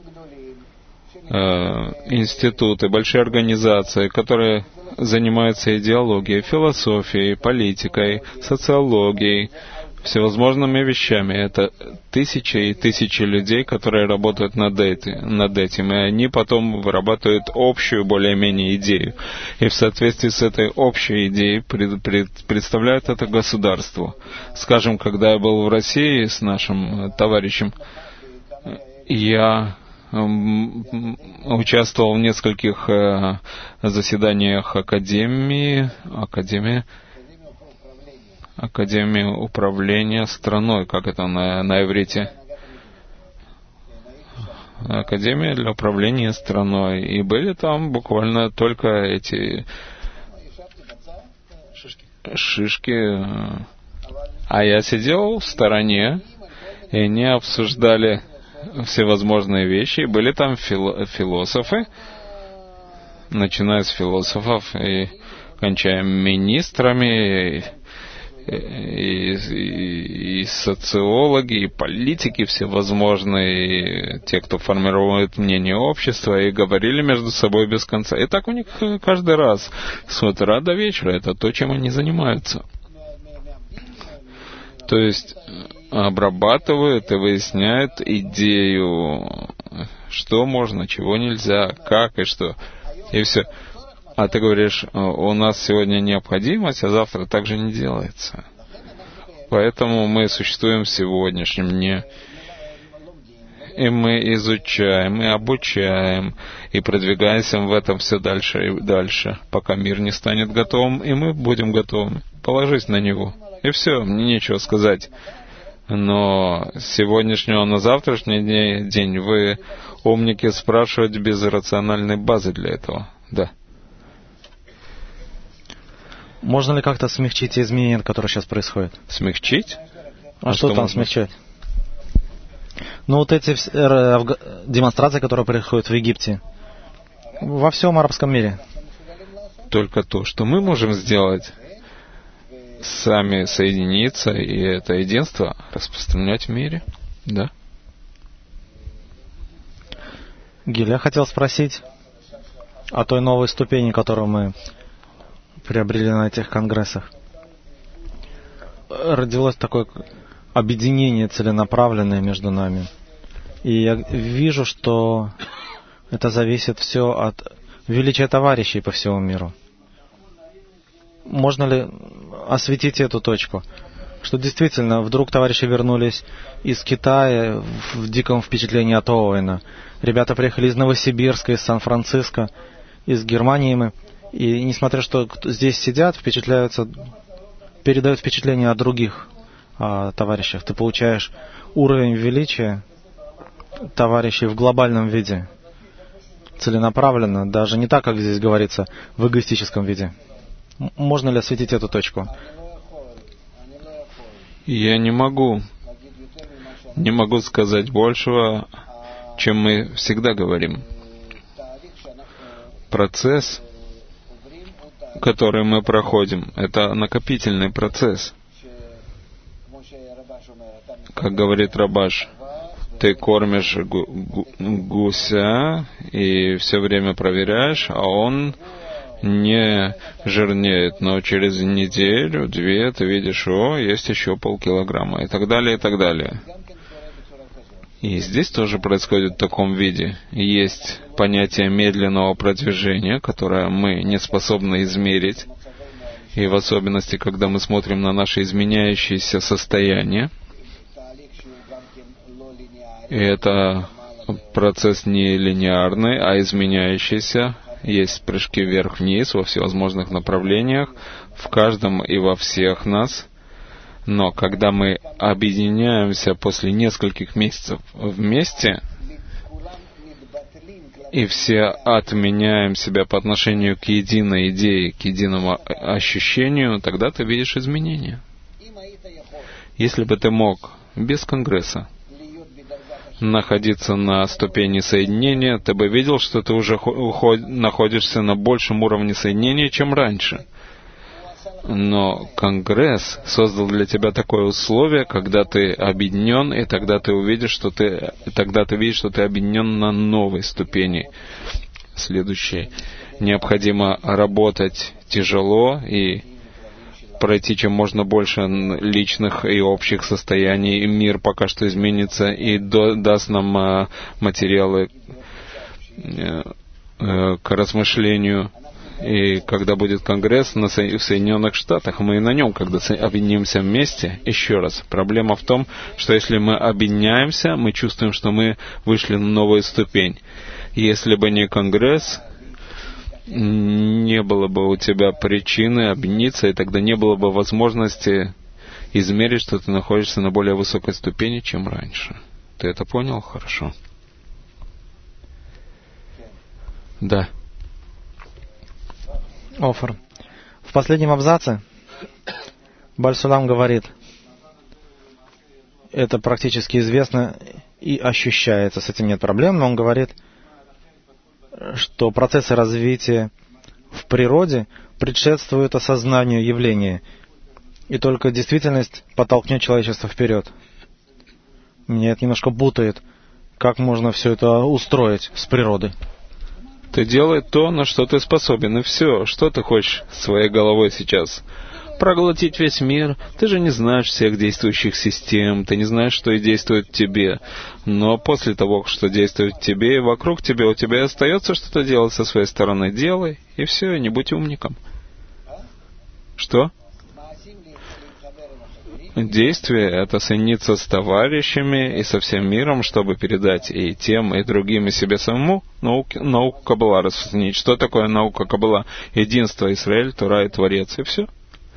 институты, большие организации, которые занимаются идеологией, философией, политикой, социологией, всевозможными вещами. Это тысячи и тысячи людей, которые работают над этим, и они потом вырабатывают общую более-менее идею. И в соответствии с этой общей идеей представляют это государству. Скажем, когда я был в России с нашим товарищем, я участвовал в нескольких заседаниях Академии управления страной, как это на иврите? Академия для управления страной. И были там буквально только эти шишки. А я сидел в стороне, и они обсуждали всевозможные вещи. И были там философы, начиная с философов и кончая министрами, и социологи, и политики всевозможные, и те, кто формирует мнение общества, и говорили между собой без конца. И так у них каждый раз с утра до вечера. Это то, чем они занимаются. То есть обрабатывают и выясняют идею, что можно, чего нельзя, как и что. И все. А ты говоришь, у нас сегодня необходимость, а завтра так же не делается. Поэтому мы существуем в сегодняшнем дне. И мы изучаем, и обучаем, и продвигаемся в этом все дальше и дальше, пока мир не станет готовым, и мы будем готовы. Положись на него. И все, мне нечего сказать. Но с сегодняшнего на завтрашний день вы, умники, спрашивать без рациональной базы для этого. Да. Можно ли как-то смягчить те изменения, которые сейчас происходят? Смягчить? А что там смягчать? Ну, вот эти демонстрации, которые происходят в Египте, во всем арабском мире. Только то, что мы можем сделать, сами соединиться и это единство распространять в мире. Да. Гиля хотел спросить о той новой ступени, которую мы приобрели на этих конгрессах. Родилось такое объединение целенаправленное между нами. И я вижу, что это зависит все от величия товарищей по всему миру. Можно ли осветить эту точку? Что действительно, вдруг товарищи вернулись из Китая в диком впечатлении от Оуэна. Ребята приехали из Новосибирска, из Сан-Франциско, из Германии мы. И несмотря что здесь сидят, впечатляются, передают впечатление о других товарищах. Ты получаешь уровень величия товарищей в глобальном виде. Целенаправленно, даже не так, как здесь говорится, в эгоистическом виде. Можно ли осветить эту точку? Я не могу сказать большего, чем мы всегда говорим. Процесс, который мы проходим, это накопительный процесс. Как говорит Рабаш, ты кормишь гуся и все время проверяешь, а он не жирнеет, но через неделю-две ты видишь, есть еще полкилограмма, и так далее, и так далее. И здесь тоже происходит в таком виде. Есть понятие медленного продвижения, которое мы не способны измерить. И в особенности, когда мы смотрим на наши изменяющиеся состояния. И это процесс не линеарный, а изменяющийся. Есть прыжки вверх-вниз во всевозможных направлениях, в каждом и во всех нас. Но когда мы объединяемся после нескольких месяцев вместе, и все отменяем себя по отношению к единой идее, к единому ощущению, тогда ты видишь изменения. Если бы ты мог без Конгресса находиться на ступени соединения, ты бы видел, что ты уже находишься на большем уровне соединения, чем раньше. Но Конгресс создал для тебя такое условие, когда ты объединен, и тогда ты видишь, что ты объединен на новой ступени, следующей. Необходимо работать тяжело и пройти чем можно больше личных и общих состояний. Мир пока что изменится и даст нам материалы к размышлению. И когда будет Конгресс в Соединенных Штатах, мы и на нем, когда объединимся вместе, еще раз, проблема в том, что если мы объединяемся, мы чувствуем, что мы вышли на новую ступень. Если бы не Конгресс, не было бы у тебя причины объединиться, и тогда не было бы возможности измерить, что ты находишься на более высокой ступени, чем раньше. Ты это понял? Хорошо. Да. Офер. В последнем абзаце Баль Сулам говорит, это практически известно и ощущается, с этим нет проблем, но он говорит, что процессы развития в природе предшествуют осознанию явления, и только действительность подтолкнет человечество вперед. Меня это немножко путает, как можно все это устроить с природой. Ты делай то, на что ты способен, и все. Что ты хочешь своей головой сейчас? Проглотить весь мир? Ты же не знаешь всех действующих систем, ты не знаешь, что и действует в тебе. Но после того, что действует в тебе и вокруг тебя, у тебя остается что-то делать со своей стороны. Делай, и все, и не будь умником. Что? Действие — это соединиться с товарищами и со всем миром, чтобы передать и тем, и другим, и себе самому науку Каббала распространить. Что такое наука Каббала? Единство Израиль, Тора и Творец, и все.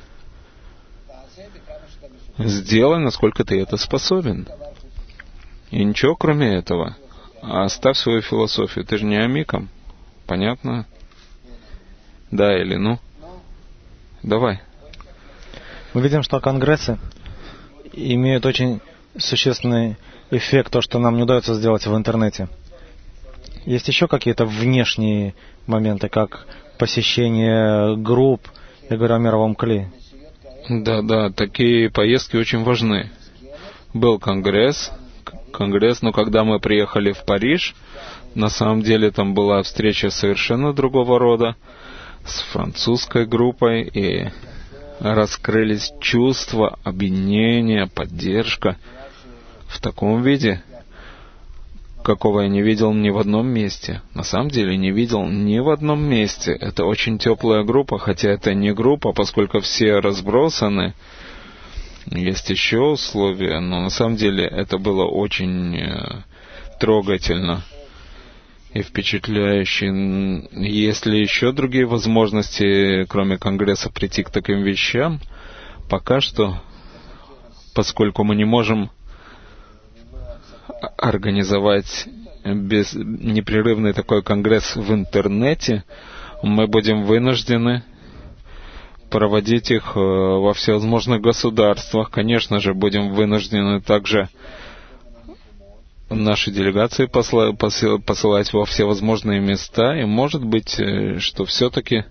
Сделай, насколько ты это способен. И ничего кроме этого. Оставь свою философию. Ты же не амиком. Понятно? Да или ну? Давай. Мы видим, что конгрессы имеют очень существенный эффект, то, что нам не удается сделать в интернете. Есть еще какие-то внешние моменты, как посещение групп, я говорю о мировом кли. Да, такие поездки очень важны. Был конгресс, но когда мы приехали в Париж, на самом деле там была встреча совершенно другого рода с французской группой, и раскрылись чувства, объединения, поддержка в таком виде, какого я не видел ни в одном месте. На самом деле не видел ни в одном месте. Это очень теплая группа, хотя это не группа, поскольку все разбросаны. Есть еще условия, но на самом деле это было очень трогательно и впечатляюще. Есть ли еще другие возможности, кроме Конгресса, прийти к таким вещам? Пока что, поскольку мы не можем организовать непрерывный такой конгресс в интернете, мы будем вынуждены проводить их во всевозможных государствах. Конечно же, будем вынуждены также наши делегации посылать во всевозможные места, и может быть, что все-таки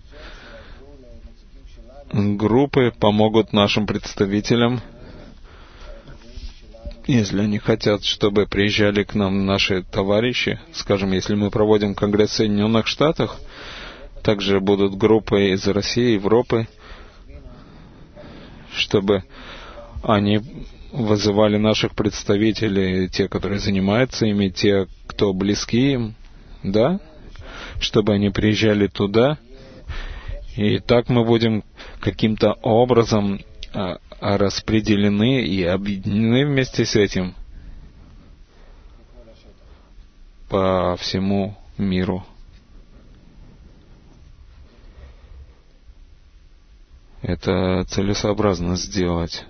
группы помогут нашим представителям, если они хотят, чтобы приезжали к нам наши товарищи. Скажем, если мы проводим Конгресс в Соединенных Штатах, также будут группы из России, Европы, чтобы они вызывали наших представителей, те, которые занимаются ими, те, кто близки им, да, чтобы они приезжали туда. И так мы будем каким-то образом распределены и объединены вместе с этим по всему миру. Это целесообразно сделать.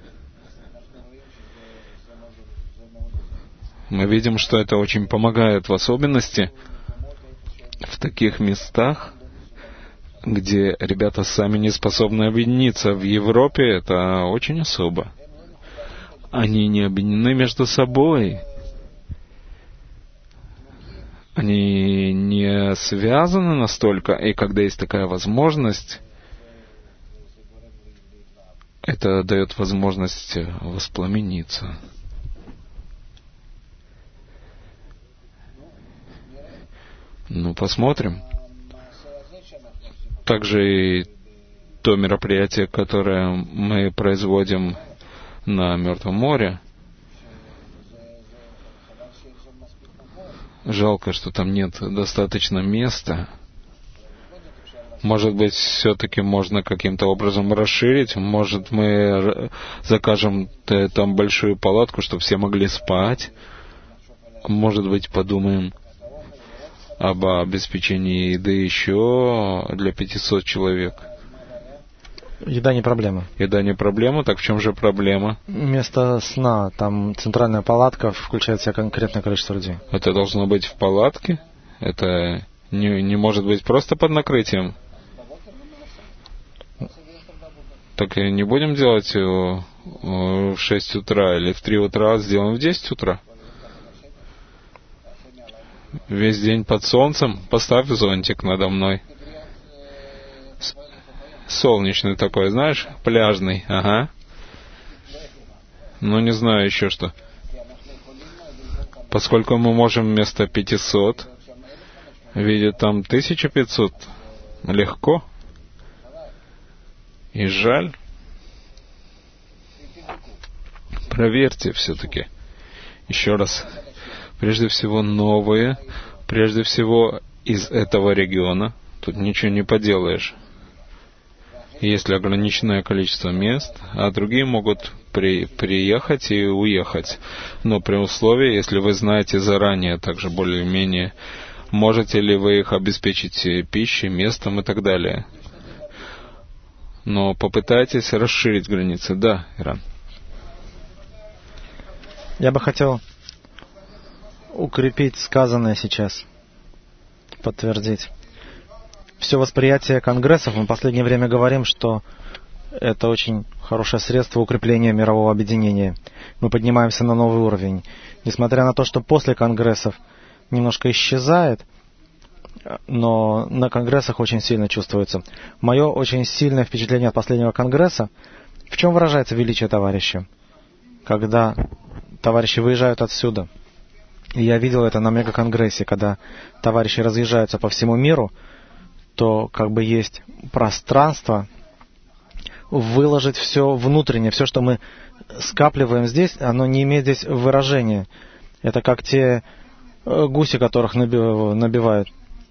Мы видим, что это очень помогает, в особенности в таких местах, где ребята сами не способны объединиться. В Европе это очень особо. Они не объединены между собой. Они не связаны настолько, и когда есть такая возможность, это дает возможность воспламениться. Ну, посмотрим. Также и то мероприятие, которое мы производим на Мертвом море. Жалко, что там нет достаточно места. Может быть, все-таки можно каким-то образом расширить. Может, мы закажем там большую палатку, чтобы все могли спать. Может быть, подумаем об обеспечении еды еще для 500 человек. Еда не проблема. Еда не проблема, так в чем же проблема? Место сна, там центральная палатка включает в себя конкретное количество людей. Это должно быть в палатке? Это не может быть просто под накрытием? Так и не будем делать в 6 утра или в 3 утра, сделаем в 10 утра. Весь день под солнцем, поставь зонтик надо мной. Солнечный такой, знаешь, пляжный, ага. Ну, не знаю еще что. Поскольку мы можем вместо 500 видеть там 1500, легко. И жаль. Проверьте все-таки. Еще раз. Прежде всего новые, прежде всего из этого региона. Тут ничего не поделаешь. Есть ограниченное количество мест, а другие могут приехать и уехать. Но при условии, если вы знаете заранее, также более-менее, можете ли вы их обеспечить пищей, местом и так далее. Но попытайтесь расширить границы. Да, Иран. Я бы хотел укрепить сказанное сейчас, подтвердить. Все восприятие конгрессов, мы в последнее время говорим, что это очень хорошее средство укрепления мирового объединения. Мы поднимаемся на новый уровень. Несмотря на то, что после конгрессов немножко исчезает, но на конгрессах очень сильно чувствуется. Мое очень сильное впечатление от последнего конгресса, в чем выражается величие товарища? Когда товарищи выезжают отсюда. И я видел это на мегаконгрессе, когда товарищи разъезжаются по всему миру, то как бы есть пространство выложить все внутреннее, все, что мы скапливаем здесь, оно не имеет здесь выражения. Это как те гуси, которых набивают.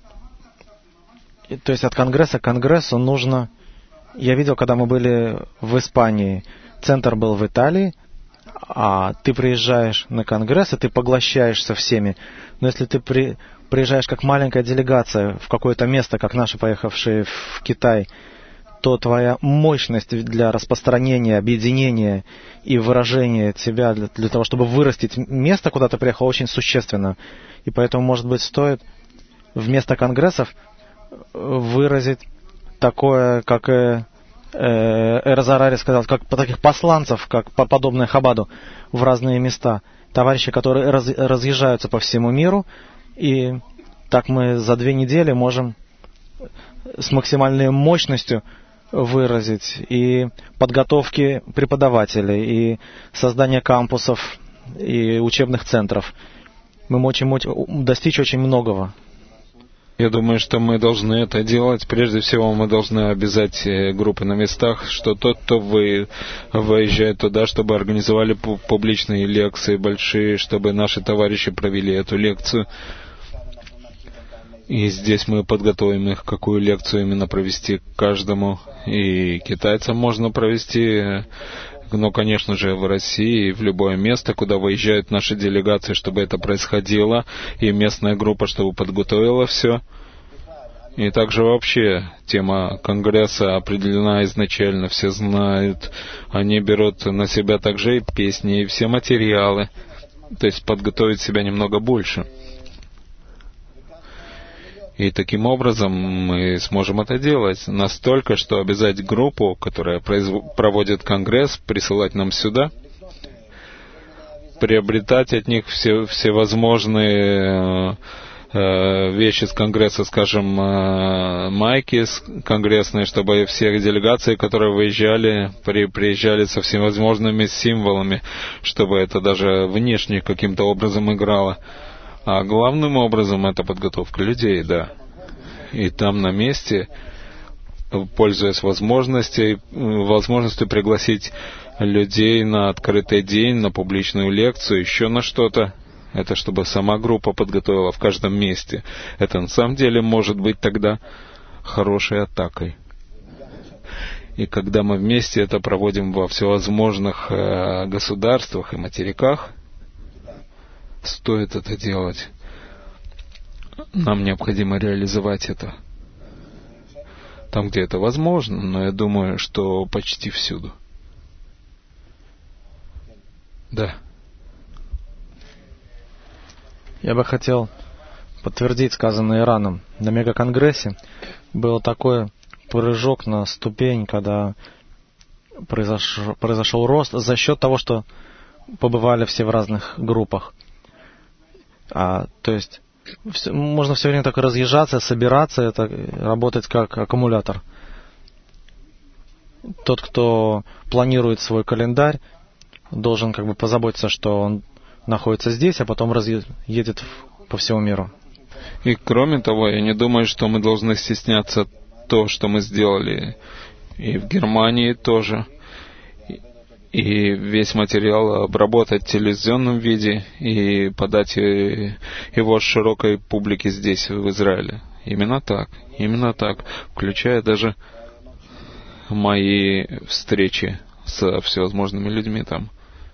То есть от конгресса к конгрессу нужно... Я видел, когда мы были в Испании, центр был в Италии, а ты приезжаешь на конгресс, и ты поглощаешься всеми. Но если ты приезжаешь как маленькая делегация в какое-то место, как наши, поехавшие в Китай, то твоя мощность для распространения, объединения и выражения тебя для того, чтобы вырастить место, куда ты приехал, очень существенно. И поэтому, может быть, стоит вместо конгрессов выразить такое, как Эрзарари сказал, как таких посланцев, как подобное Хабаду, в разные места. Товарищи, которые разъезжаются по всему миру, и так мы за 2 недели можем с максимальной мощностью выразить и подготовки преподавателей, и создание кампусов, и учебных центров. Мы можем достичь очень многого. Я думаю, что мы должны это делать. Прежде всего, мы должны обязать группы на местах, что тот, кто выезжает туда, чтобы организовали публичные лекции большие, чтобы наши товарищи провели эту лекцию. И здесь мы подготовим их, какую лекцию именно провести каждому. И китайцам можно провести, но, конечно же, в России, в любое место, куда выезжают наши делегации, чтобы это происходило, и местная группа, чтобы подготовила все. И также вообще тема Конгресса определена изначально, все знают, они берут на себя также и песни, и все материалы, то есть подготовить себя немного больше. И таким образом мы сможем это делать настолько, что обязать группу, которая проводит Конгресс, присылать нам сюда, приобретать от них все возможные вещи с Конгресса, скажем, майки конгрессные, чтобы все делегации, которые выезжали, приезжали со всевозможными символами, чтобы это даже внешне каким-то образом играло. А главным образом это подготовка людей, да. И там на месте, пользуясь возможностью пригласить людей на открытый день, на публичную лекцию, еще на что-то, это чтобы сама группа подготовила в каждом месте. Это на самом деле может быть тогда хорошей атакой. И когда мы вместе это проводим во всевозможных государствах и материках, стоит это делать. Нам необходимо реализовать это. Там, где это возможно, но я думаю, что почти всюду. Да. Я бы хотел подтвердить сказанное Ираном. На мегаконгрессе был такой прыжок на ступень, когда произошел рост за счет того, что побывали все в разных группах. То есть можно все время так разъезжаться, собираться, это работать как аккумулятор. Тот, кто планирует свой календарь, должен как бы позаботиться, что он находится здесь, а потом едет по всему миру. И кроме того, я не думаю, что мы должны стесняться то, что мы сделали и в Германии тоже. И весь материал обработать в телевизионном виде и подать его широкой публике здесь, в Израиле. Именно так, включая даже мои встречи со всевозможными людьми там.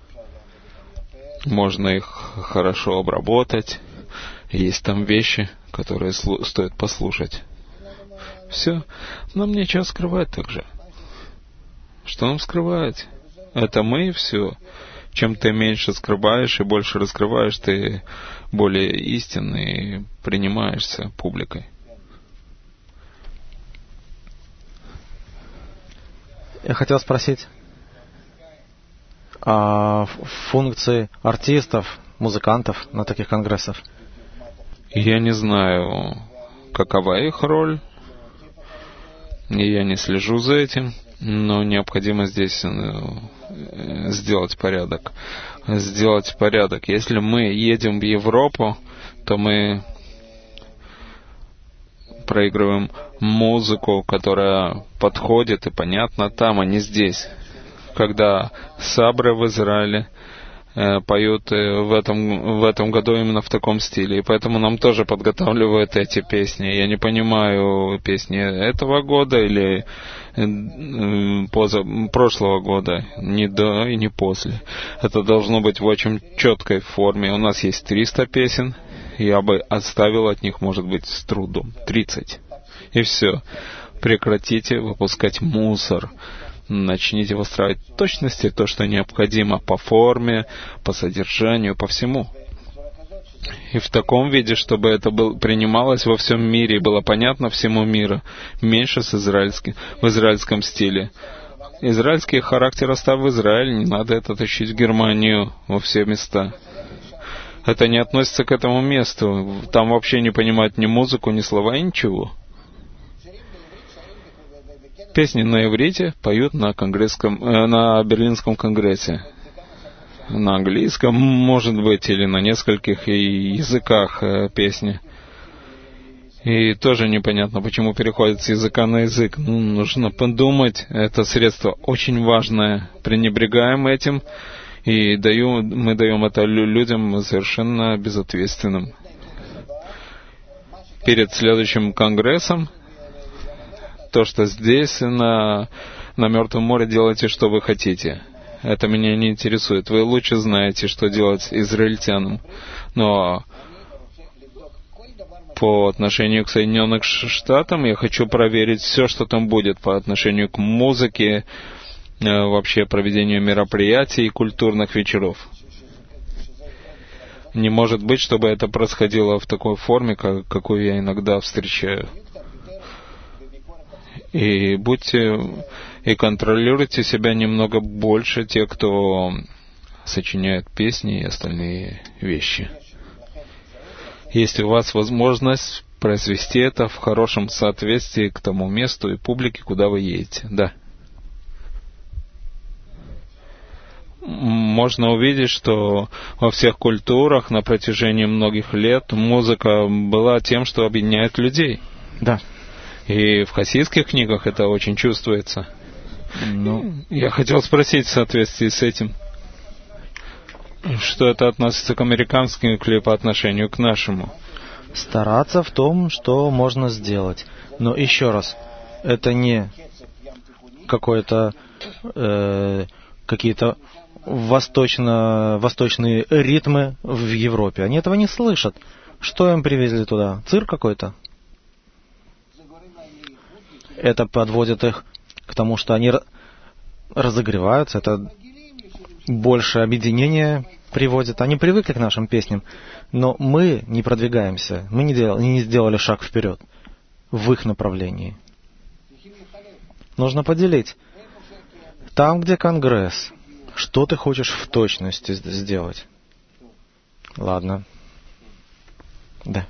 Можно их хорошо обработать. Есть там вещи, которые стоит послушать. Все. Нам нечего скрывать также. Что нам скрывать? Это мы и все. Чем ты меньше скрываешь и больше раскрываешь, ты более истинный принимаешься публикой. Я хотел спросить о функции артистов, музыкантов на таких конгрессах. Я не знаю, какова их роль, и я не слежу за этим, но необходимо здесь сделать порядок. Если мы едем в Европу, то мы проигрываем музыку, которая подходит и понятна там, а не здесь. Когда сабры в Израиле поют в этом году именно в таком стиле. И поэтому нам тоже подготавливают эти песни. Я не понимаю, песни этого года или прошлого года, не до и не после. Это должно быть в очень четкой форме. У нас есть 300 песен, я бы отставил от них, может быть, с трудом 30. И все. Прекратите выпускать мусор. Начните выстраивать в точности то, что необходимо по форме, по содержанию, по всему. И в таком виде, чтобы это принималось во всем мире и было понятно всему миру, меньше в израильском стиле. Израильский характер оставь в Израиле, не надо это тащить в Германию во все места. Это не относится к этому месту. Там вообще не понимают ни музыку, ни слова, ничего. Песни на иврите поют на Берлинском конгрессе. На английском, может быть, или на нескольких языках песни. И тоже непонятно, почему переходит с языка на язык. Нужно подумать, это средство очень важное, пренебрегаем этим, и мы даем это людям совершенно безответственным. Перед следующим конгрессом, то, что здесь, на Мертвом море, делайте, что вы хотите. Это меня не интересует. Вы лучше знаете, что делать израильтянам. Но по отношению к Соединенным Штатам я хочу проверить все, что там будет по отношению к музыке, вообще проведению мероприятий и культурных вечеров. Не может быть, чтобы это происходило в такой форме, какую я иногда встречаю. И контролируйте себя немного больше, те, кто сочиняет песни и остальные вещи. Есть у вас возможность произвести это в хорошем соответствии к тому месту и публике, куда вы едете. Да. Можно увидеть, что во всех культурах на протяжении многих лет музыка была тем, что объединяет людей. Да. И в хасидских книгах это очень чувствуется. Я хотел спросить в соответствии с этим, что это относится к американским или по отношению к нашему. Стараться в том, что можно сделать. Но еще раз, это не какие-то восточные ритмы в Европе. Они этого не слышат. Что им привезли туда? Цирк какой-то? Это подводит их к тому, что они разогреваются, это больше объединения приводит. Они привыкли к нашим песням, но мы не продвигаемся, мы не сделали шаг вперед в их направлении. Нужно поделить. Там, где конгресс, что ты хочешь в точности сделать? Ладно. Да.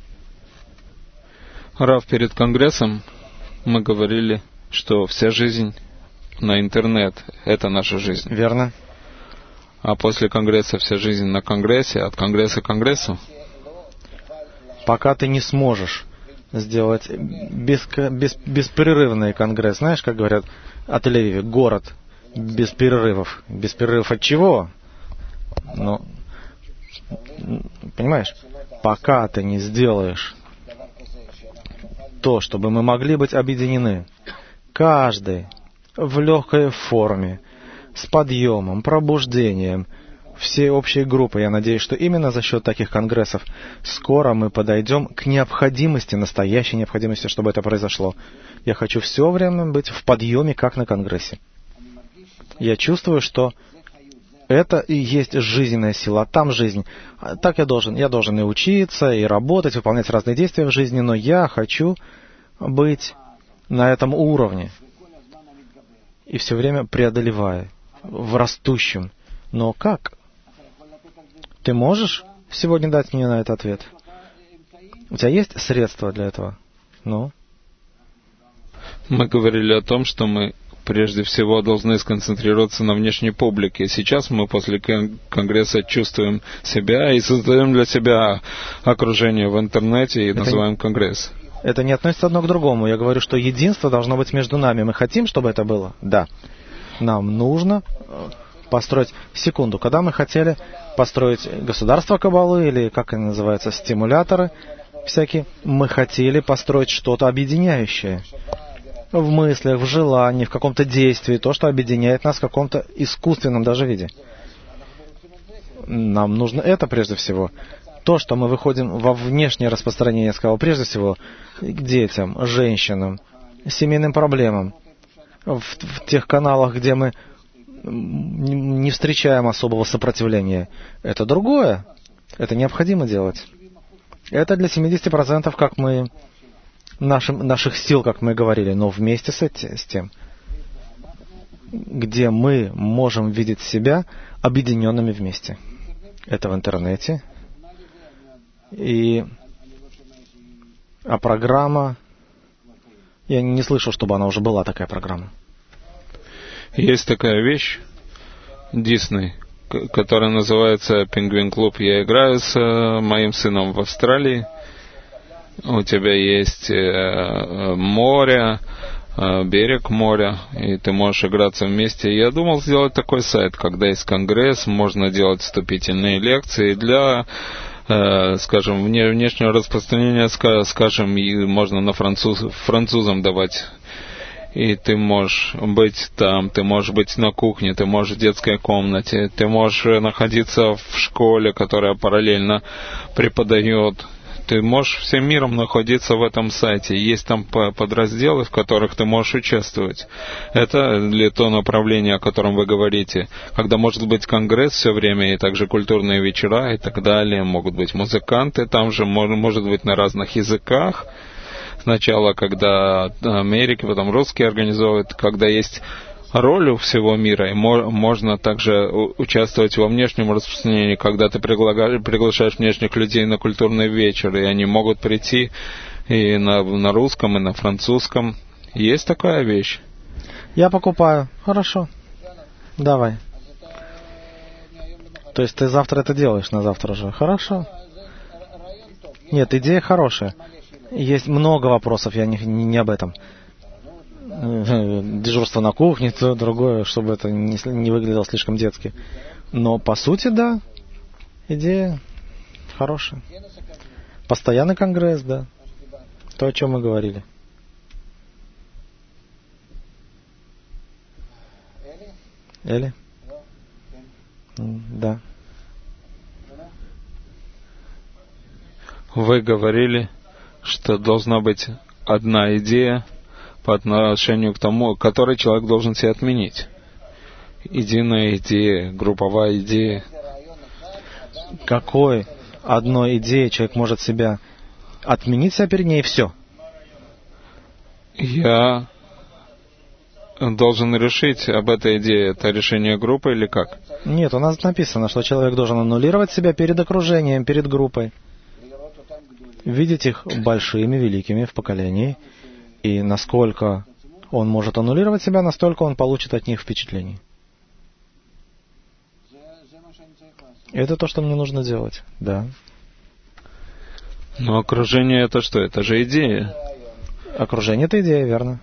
Рав, перед конгрессом мы говорили, что вся жизнь на интернет — это наша жизнь. Верно. А после конгресса вся жизнь на конгрессе, от конгресса к конгрессу? Пока ты не сможешь сделать беспрерывный конгресс. Знаешь, как говорят о Тель-Авиве, город без перерывов. Без перерывов от чего? Ну, понимаешь, пока ты не сделаешь то, чтобы мы могли быть объединены, каждый в легкой форме, с подъемом, пробуждением, всей общей группы. Я надеюсь, что именно за счет таких конгрессов скоро мы подойдем к необходимости, настоящей необходимости, чтобы это произошло. Я хочу все время быть в подъеме, как на конгрессе. Я чувствую, что это и есть жизненная сила. Там жизнь. Так я должен и учиться, и работать, выполнять разные действия в жизни, но я хочу быть на этом уровне. И все время преодолевая, в растущем. Но как? Ты можешь сегодня дать мне на это ответ? У тебя есть средства для этого? Ну? Мы говорили о том, что мы прежде всего должны сконцентрироваться на внешней публике. Сейчас мы после конгресса чувствуем себя и создаем для себя окружение в интернете и называем конгресс. Это не относится одно к другому. Я говорю, что единство должно быть между нами. Мы хотим, чтобы это было? Да. Нам нужно построить... Секунду. Когда мы хотели построить государство Каббалы, или как они называются, стимуляторы всякие, мы хотели построить что-то объединяющее. В мыслях, в желании, в каком-то действии, то, что объединяет нас в каком-то искусственном даже виде. Нам нужно это прежде всего. То, что мы выходим во внешнее распространение, я сказал, прежде всего, к детям, женщинам, семейным проблемам, в тех каналах, где мы не встречаем особого сопротивления. Это другое. Это необходимо делать. Это для 70%, как мы... наших сил, как мы говорили, но вместе с тем, где мы можем видеть себя объединенными вместе. Это в интернете. А программа... Я не слышал, чтобы она уже была, такая программа. Есть такая вещь, Дисней, которая называется «Пингвин Клуб». Я играю с моим сыном в Австралии. у тебя есть море, берег моря, и ты можешь играться вместе. Я думал сделать такой сайт, когда есть конгресс, можно делать вступительные лекции для, скажем, внешнего распространения, скажем, и можно французам давать. И ты можешь быть там, ты можешь быть на кухне, ты можешь в детской комнате, ты можешь находиться в школе, которая параллельно преподает. Ты можешь всем миром находиться в этом сайте. Есть там подразделы, в которых ты можешь участвовать. Это ли то направление, о котором вы говорите? Когда может быть конгресс все время, и также культурные вечера и так далее. Могут быть музыканты, там же может быть на разных языках. Сначала, когда Америка, потом русские организовывают, когда есть роль у всего мира, и можно также участвовать во внешнем распространении, когда ты приглашаешь внешних людей на культурный вечер, и они могут прийти и на русском, и на французском. Есть такая вещь? Я покупаю. Хорошо. Давай. То есть ты завтра это делаешь, на завтра же? Хорошо. Нет, идея хорошая. Есть много вопросов, я не об этом. Дежурство на кухне, то другое, чтобы это не выглядело слишком детски. Но по сути, да, идея хорошая. Постоянный конгресс, да. То, о чем мы говорили. Эли? Да. Вы говорили, что должна быть одна идея по отношению к тому, который человек должен себе отменить. Единая идея, групповая идея. Какой одной идеей человек может себя отменить себя перед ней, и все? Я должен решить об этой идее. Это решение группы или как? Нет, у нас написано, что человек должен аннулировать себя перед окружением, перед группой. Видеть их большими, великими в поколении. И насколько он может аннулировать себя, настолько он получит от них впечатлений. Это то, что мне нужно делать, да. Но окружение это что? Это же идея. Окружение — это идея, верно.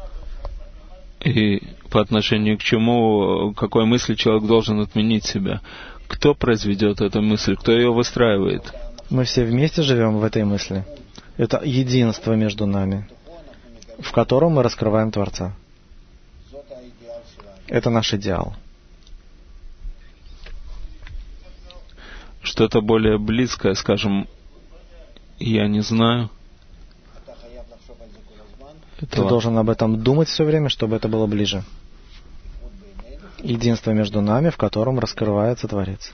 И по отношению к чему, какой мысли человек должен отменить себя? Кто произведет эту мысль? Кто ее выстраивает? Мы все вместе живем в этой мысли. Это единство между нами, в котором мы раскрываем Творца. Это наш идеал. Что-то более близкое, скажем, я не знаю. Ты должен об этом думать все время, чтобы это было ближе. Единство между нами, в котором раскрывается Творец.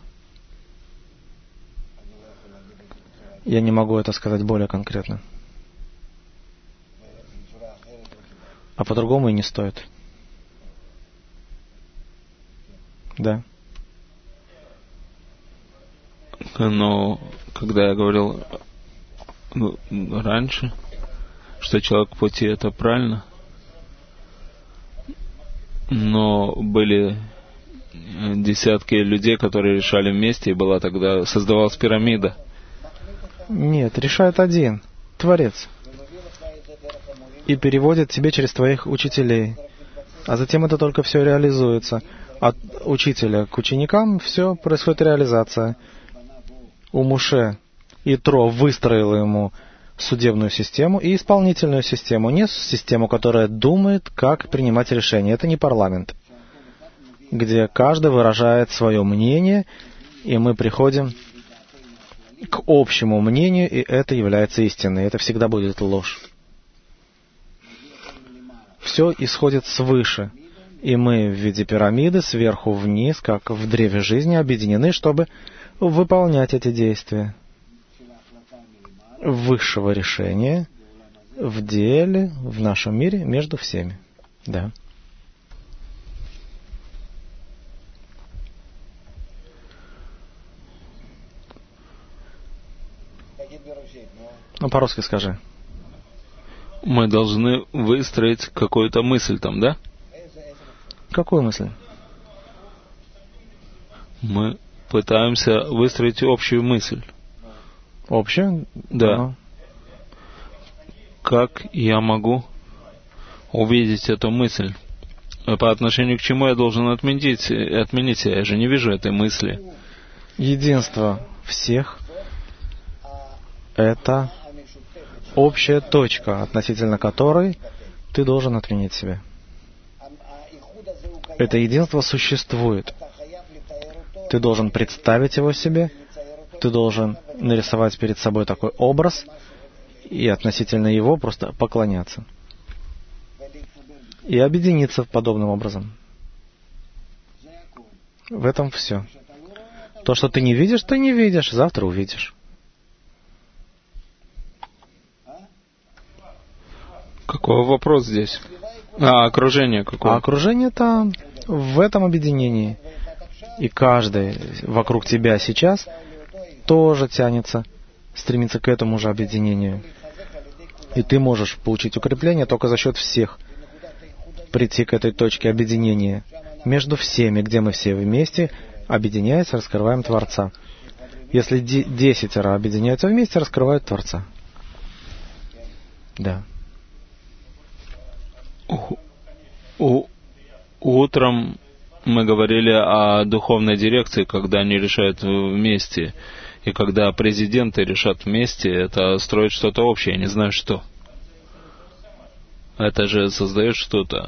Я не могу это сказать более конкретно. А по-другому и не стоит. Да. Но когда я говорил раньше, что человек в пути, это правильно, но были десятки людей, которые решали вместе, и была тогда создавалась пирамида. Нет, решает один, Творец. И переводит тебе через твоих учителей. А затем это только все реализуется. От учителя к ученикам все происходит реализация. У Моше Итро выстроил ему судебную систему и исполнительную систему. Не систему, которая думает, как принимать решения. Это не парламент, где каждый выражает свое мнение, и мы приходим к общему мнению, и это является истиной. Это всегда будет ложь. Все исходит свыше. И мы в виде пирамиды сверху вниз, как в древе жизни, объединены, чтобы выполнять эти действия высшего решения в деле, в нашем мире, между всеми. Да. Ну, по-русски скажи. Мы должны выстроить какую-то мысль там, да? Какую мысль? Мы пытаемся выстроить общую мысль. Общую? Да. как я могу увидеть эту мысль? По отношению к чему я должен отменить? Я же не вижу этой мысли. Единство всех — это общая точка, относительно которой ты должен отменить себя. Это единство существует. Ты должен представить его себе, ты должен нарисовать перед собой такой образ и относительно его просто поклоняться. И объединиться подобным образом. В этом все. То, что ты не видишь, завтра увидишь. Какой вопрос здесь? Окружение какое? А окружение там, в этом объединении. И каждый вокруг тебя сейчас тоже тянется, стремится к этому же объединению. И ты можешь получить укрепление только за счет всех. Прийти к этой точке объединения между всеми, где мы все вместе, объединяясь, раскрываем Творца. Если 10 объединяются вместе, раскрывают Творца. Да. Утром мы говорили о духовной дирекции, когда они решают вместе. И когда президенты решат вместе, это строит что-то общее, я не знаю что. Это же создает что-то.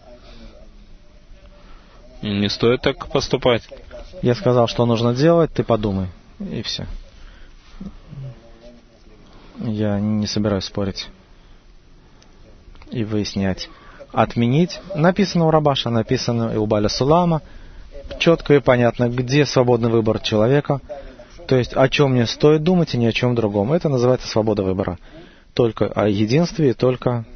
Не стоит так поступать. Я сказал, что нужно делать, ты подумай. И все. Я не собираюсь спорить и выяснять. Отменить написано у Рабаша, написано и у Баля Сулама. Четко и понятно, где свободный выбор человека. То есть, о чем мне стоит думать и ни о чем другом. Это называется свобода выбора. Только о единстве и только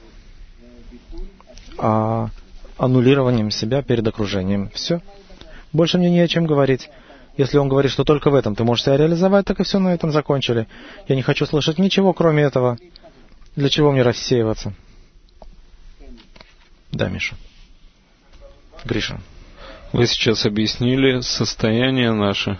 о аннулированием себя перед окружением. Все. Больше мне не о чем говорить. Если он говорит, что только в этом ты можешь себя реализовать, так и все, на этом закончили. Я не хочу слышать ничего, кроме этого. Для чего мне рассеиваться? Да, Миша. Гриша. Вы сейчас объяснили состояние наше,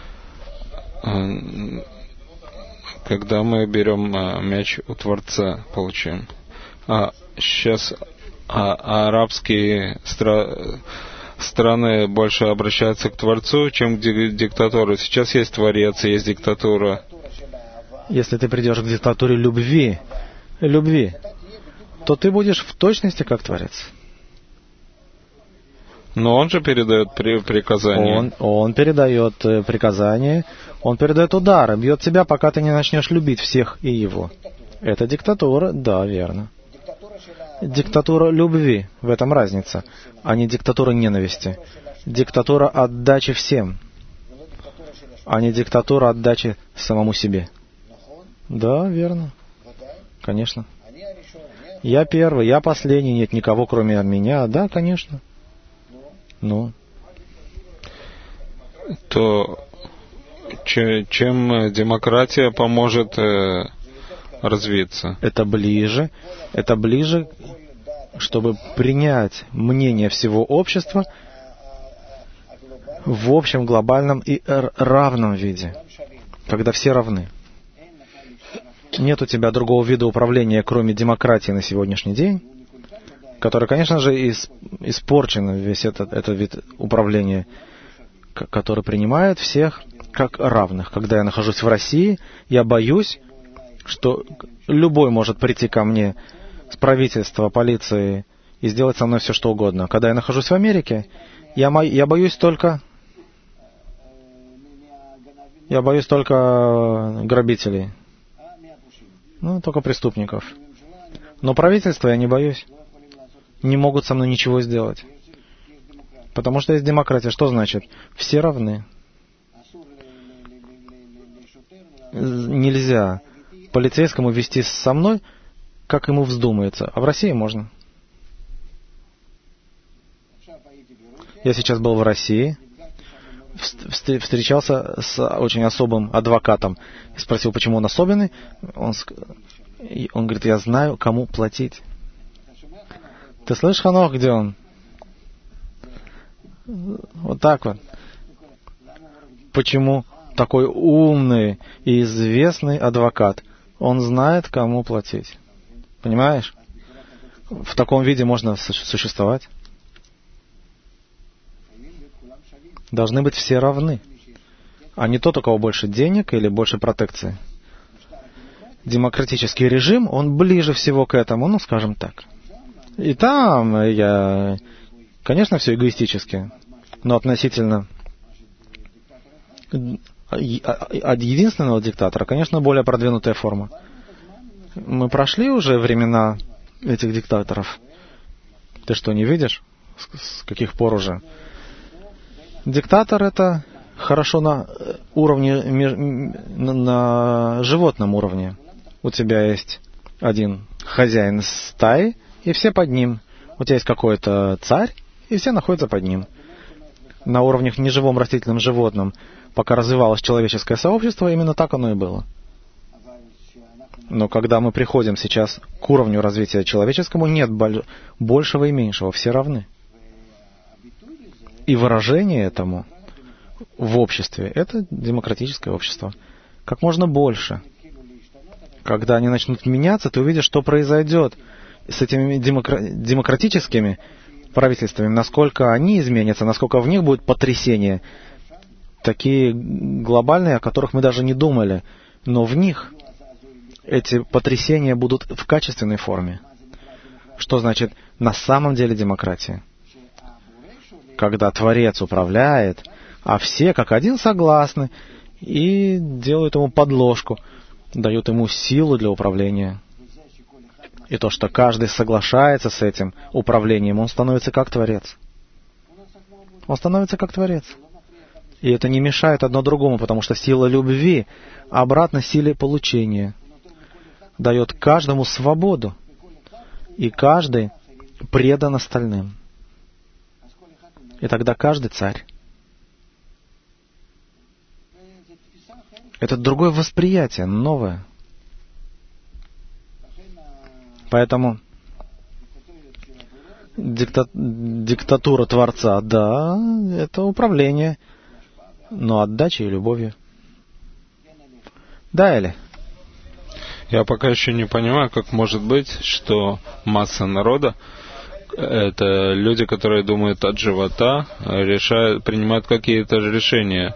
когда мы берем мяч у Творца, получаем. Сейчас арабские страны больше обращаются к Творцу, чем к диктатуре. Сейчас есть Творец, есть диктатура. Если ты придешь к диктатуре любви, то ты будешь в точности как Творец. Но он же передает приказания. Он передает приказания, он передает удары, бьет тебя, пока ты не начнешь любить всех и его. Это диктатура, да, верно. Диктатура любви, в этом разница, а не диктатура ненависти. Диктатура отдачи всем, а не диктатура отдачи самому себе. Да, верно. Конечно. Я первый, я последний, нет никого, кроме меня. Да, конечно. Ну. То чем демократия поможет развиться? Это ближе, чтобы принять мнение всего общества в общем, глобальном и равном виде, когда все равны. Нет у тебя другого вида управления, кроме демократии на сегодняшний день, который, конечно же, испорчен весь этот вид управления, который принимает всех как равных. Когда я нахожусь в России, я боюсь, что любой может прийти ко мне с правительства, полиции и сделать со мной все, что угодно. Когда я нахожусь в Америке, я боюсь только грабителей. Ну, только преступников. Но правительства я не боюсь. Не могут со мной ничего сделать. Потому что есть демократия. Что значит? Все равны. Нельзя полицейскому вести со мной, как ему вздумается. А в России можно. Я сейчас был в России, встречался с очень особым адвокатом. Спросил, почему он особенный. Он говорит, я знаю, кому платить. Ты слышишь, Ханох, где он? Вот так вот. Почему такой умный и известный адвокат? Он знает, кому платить. Понимаешь? В таком виде можно существовать. Должны быть все равны, а не тот, у кого больше денег или больше протекции. Демократический режим, он ближе всего к этому, ну, скажем так. И там, конечно, все эгоистически, но относительно от единственного диктатора, конечно, более продвинутая форма. Мы прошли уже времена этих диктаторов. Ты что, не видишь? С каких пор уже? Диктатор — это хорошо на уровне, на животном уровне. У тебя есть один хозяин стаи, и все под ним. У тебя есть какой-то царь, и все находятся под ним. На уровне неживом растительном животном, пока развивалось человеческое сообщество, именно так оно и было. Но когда мы приходим сейчас к уровню развития человеческому, нет большего и меньшего, все равны. И выражение этому в обществе — это демократическое общество. Как можно больше. Когда они начнут меняться, ты увидишь, что произойдет с этими демократическими правительствами, насколько они изменятся, насколько в них будет потрясение, такие глобальные, о которых мы даже не думали. Но в них эти потрясения будут в качественной форме. Что значит на самом деле демократия? Когда Творец управляет, а все как один согласны и делают ему подложку, дают ему силу для управления. И то, что каждый соглашается с этим управлением, он становится как Творец. Он становится как Творец. И это не мешает одно другому, потому что сила любви обратно силе получения. Дает каждому свободу. И каждый предан остальным. И тогда каждый царь. Это другое восприятие, новое. Поэтому диктатура Творца, да, это управление, но отдачей и любовью. Да, Эли? Я пока еще не понимаю, как может быть, что масса народа — это люди, которые думают от живота, принимают какие-то решения.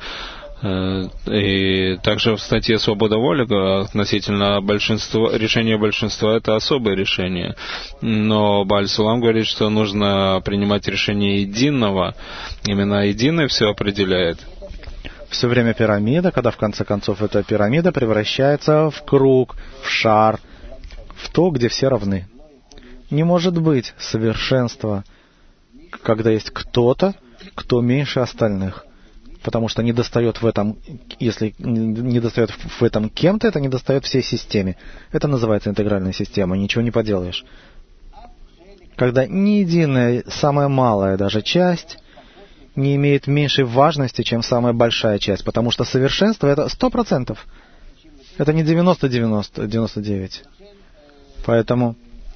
И также в статье «Свобода воли» относительно решения большинства — это особое решение. Но Бааль Сулам говорит, что нужно принимать решение единого. Именно единый все определяет. Все время пирамида, когда в конце концов эта пирамида превращается в круг, в шар, в то, где все равны. Не может быть совершенства, когда есть кто-то, кто меньше остальных. Потому что недостает в этом, если недостает в этом кем-то, это недостает всей системе. Это называется интегральная система, ничего не поделаешь. Когда ни единая, самая малая даже часть не имеет меньшей важности, чем самая большая часть, потому что совершенство — это 100%. Это не 90-90, 99. Поэтому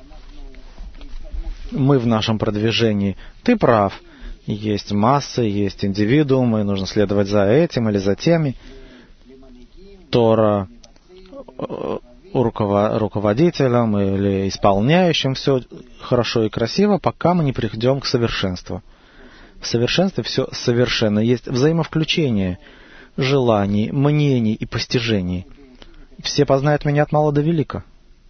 мы в нашем продвижении, ты прав, есть массы, есть индивидуумы, нужно следовать за этим или за теми. Тора руководителем или исполняющим все хорошо и красиво, пока мы не придем к совершенству. В совершенстве все совершенно. Есть взаимовключение желаний, мнений и постижений. Все познают меня от мала до велика.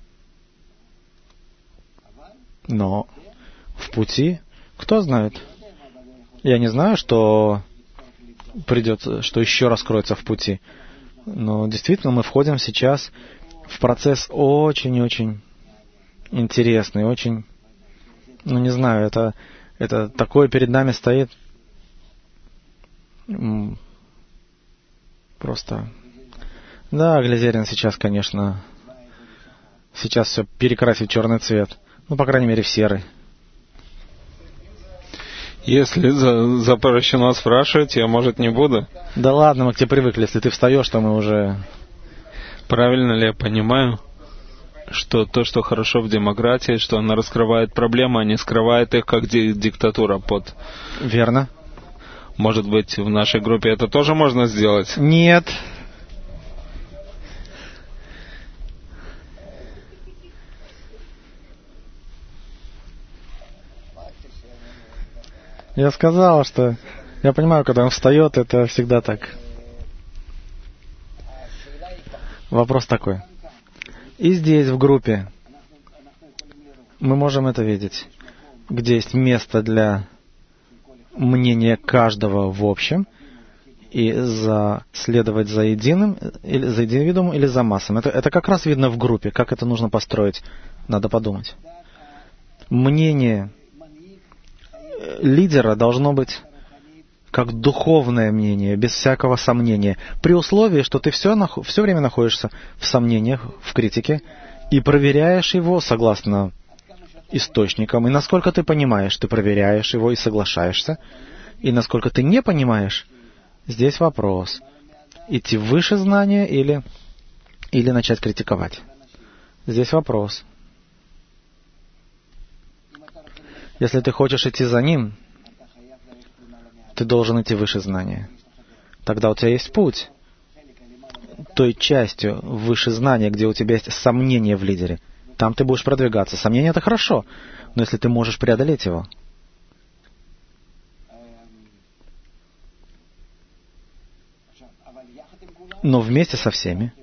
Но в пути, кто знает? Я не знаю, что придется, что еще раскроется в пути. Но действительно мы входим сейчас в процесс очень-очень интересный, очень, не знаю, это такое перед нами стоит. Просто. Да, Глазерин сейчас, конечно, сейчас все перекрасит в черный цвет. Ну, по крайней мере, в серый. Если запрещено спрашивать, я, может, не буду. Да ладно, мы к тебе привыкли. Если ты встаешь, то мы уже... Правильно ли я понимаю, что то, что хорошо в демократии, что она раскрывает проблемы, а не скрывает их, как диктатура под... Верно. Может быть, в нашей группе это тоже можно сделать? Нет. Я сказал, что я понимаю, когда он встает, это всегда так. Вопрос такой. И здесь, в группе, мы можем это видеть, где есть место для мнения каждого в общем, и следовать за единым, или за индивидуумом, или за массом. Это как раз видно в группе. Как это нужно построить, надо подумать. Мнение лидера должно быть как духовное мнение, без всякого сомнения, при условии, что ты все время находишься в сомнениях, в критике, и проверяешь его согласно источникам. И насколько ты понимаешь, ты проверяешь его и соглашаешься. И насколько ты не понимаешь, здесь вопрос. Идти выше знания или начать критиковать. Здесь вопрос. Если ты хочешь идти за ним, ты должен идти выше знания. Тогда у тебя есть путь. Той частью выше знания, где у тебя есть сомнение в лидере, там ты будешь продвигаться. Сомнение — это хорошо, но если ты можешь преодолеть его. Но вместе со всеми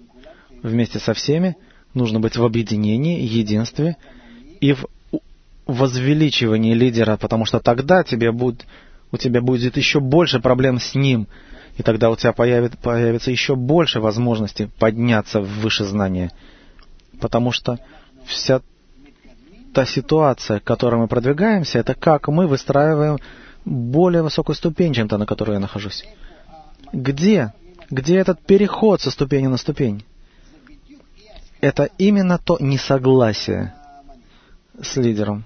нужно быть в объединении, единстве и в возвеличивании лидера, потому что тогда у тебя будет еще больше проблем с ним, и тогда у тебя появится еще больше возможностей подняться в выше знания. Потому что вся та ситуация, к которой мы продвигаемся, это как мы выстраиваем более высокую ступень, чем та, на которой я нахожусь. Где этот переход со ступени на ступень? Это именно то несогласие с лидером.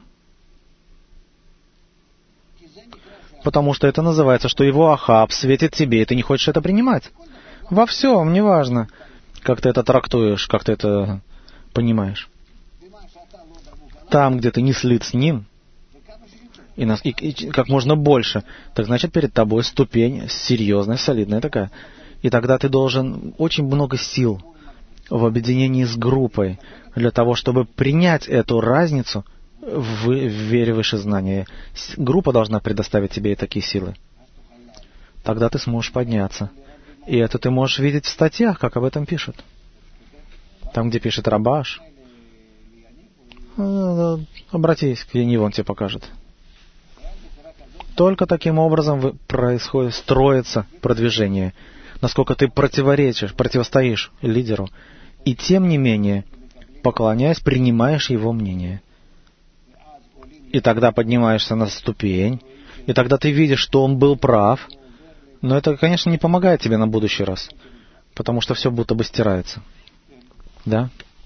Потому что это называется, что его Ахаб светит тебе, и ты не хочешь это принимать. Во всем, неважно, как ты это трактуешь, как ты это понимаешь. Там, где ты не слит с ним, и как можно больше, так значит перед тобой ступень серьезная, солидная такая. И тогда ты должен очень много сил в объединении с группой для того, чтобы принять эту разницу в вере выше знания. Группа должна предоставить тебе и такие силы. Тогда ты сможешь подняться. И это ты можешь видеть в статьях, как об этом пишут. Там, где пишет Рабаш. Обратись к Яниву, он тебе покажет. Только таким образом строится продвижение. Насколько ты противостоишь лидеру. И тем не менее, поклоняясь, принимаешь его мнение. И тогда поднимаешься на ступень, и тогда ты видишь, что он был прав. Но это, конечно, не помогает тебе на будущий раз, потому что все будто бы стирается. Да?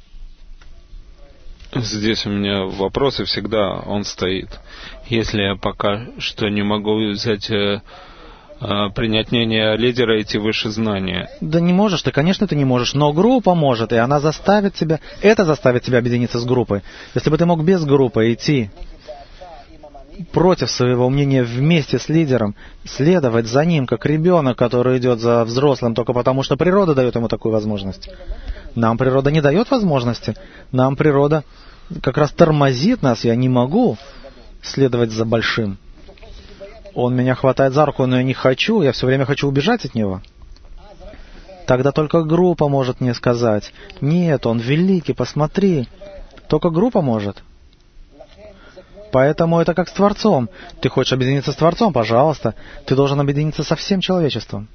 Здесь у меня вопрос, и всегда он стоит. Если я пока что не могу взять... принять мнение лидера, идти выше знания. Да не можешь ты, конечно, ты не можешь, но группа может, и она заставит тебя, это заставит тебя объединиться с группой. Если бы ты мог без группы идти против своего мнения вместе с лидером, следовать за ним, как ребенок, который идет за взрослым, только потому что природа дает ему такую возможность. Нам природа не дает возможности, нам природа как раз тормозит нас, я не могу следовать за большим. Он меня хватает за руку, но я не хочу, я все время хочу убежать от него. Тогда только группа может мне сказать: нет, он великий, посмотри. Только группа может. Поэтому это как с Творцом. Ты хочешь объединиться с Творцом, пожалуйста. Ты должен объединиться со всем человечеством.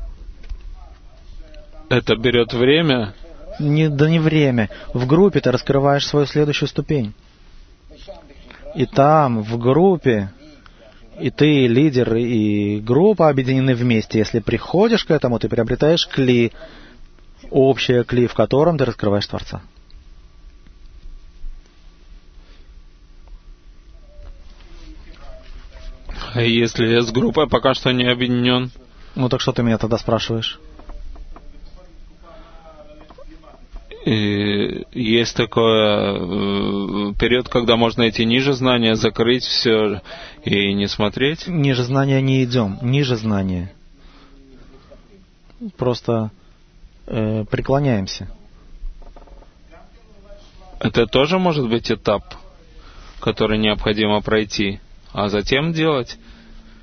Это берет время? Не время. В группе ты раскрываешь свою следующую ступень. И там, в группе, и ты, лидер, и группа объединены вместе. Если приходишь к этому, ты приобретаешь кли, общее кли, в котором ты раскрываешь Творца. А если я с группой пока что не объединен? Ну так что ты меня тогда спрашиваешь? И есть такой период, когда можно идти ниже знания, закрыть все и не смотреть? Ниже знания не идем. Ниже знания. Просто преклоняемся. Это тоже может быть этап, который необходимо пройти, а затем делать?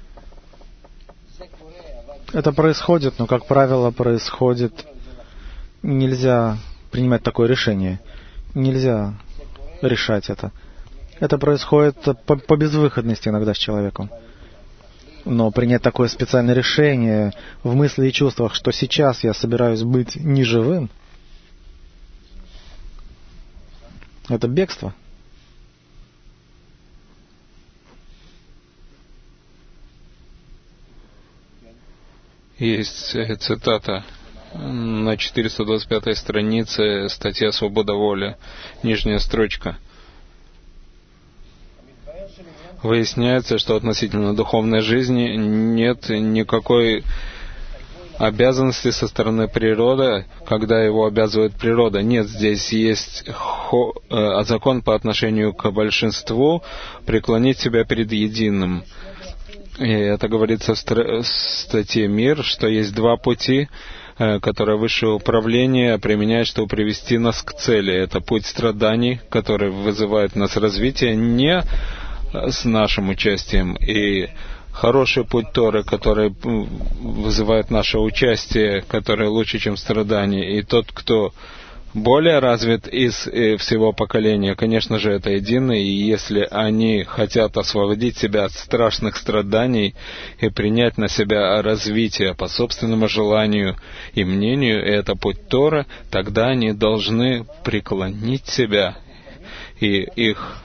Это происходит, но, как правило, происходит... Нельзя принимать такое решение. Нельзя решать это. Это происходит по безвыходности иногда с человеком. Но принять такое специальное решение в мысли и чувствах, что сейчас я собираюсь быть неживым, это бегство. Есть цитата на 425-й странице, статья «Свобода воли», нижняя строчка. Выясняется, что относительно духовной жизни нет никакой обязанности со стороны природы, когда его обязывает природа. Нет, здесь есть закон по отношению к большинству, преклонить себя перед единым. И это говорится в статье «Мир», что есть два пути, которые высшее управление применяет, чтобы привести нас к цели. Это путь страданий, который вызывает в нас развитие не с нашим участием, и хороший путь Торы, который вызывает наше участие, который лучше, чем страдания. И тот, кто более развит из всего поколения, конечно же, это единый, и если они хотят освободить себя от страшных страданий и принять на себя развитие по собственному желанию и мнению, и это путь Торы, тогда они должны преклонить себя и их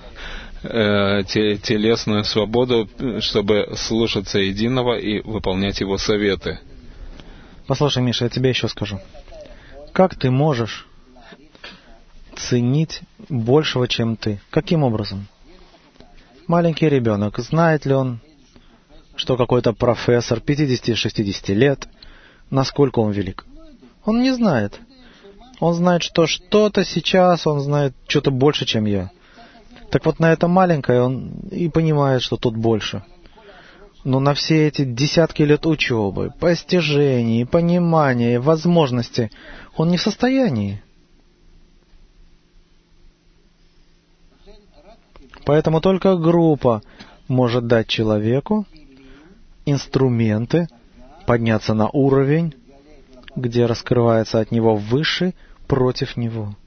телесную свободу, чтобы слушаться единого и выполнять его советы. Послушай, Миша, я тебе еще скажу. Как ты можешь ценить большего, чем ты? Каким образом? Маленький ребенок, знает ли он, что какой-то профессор 50-60 лет, насколько он велик? Он не знает. Он знает, что что-то сейчас, он знает что-то больше, чем я. Так вот, на это маленькое он и понимает, что тут больше. Но на все эти десятки лет учебы, постижений, понимания, возможностей он не в состоянии. Поэтому только группа может дать человеку инструменты подняться на уровень, где раскрывается от него высший против него.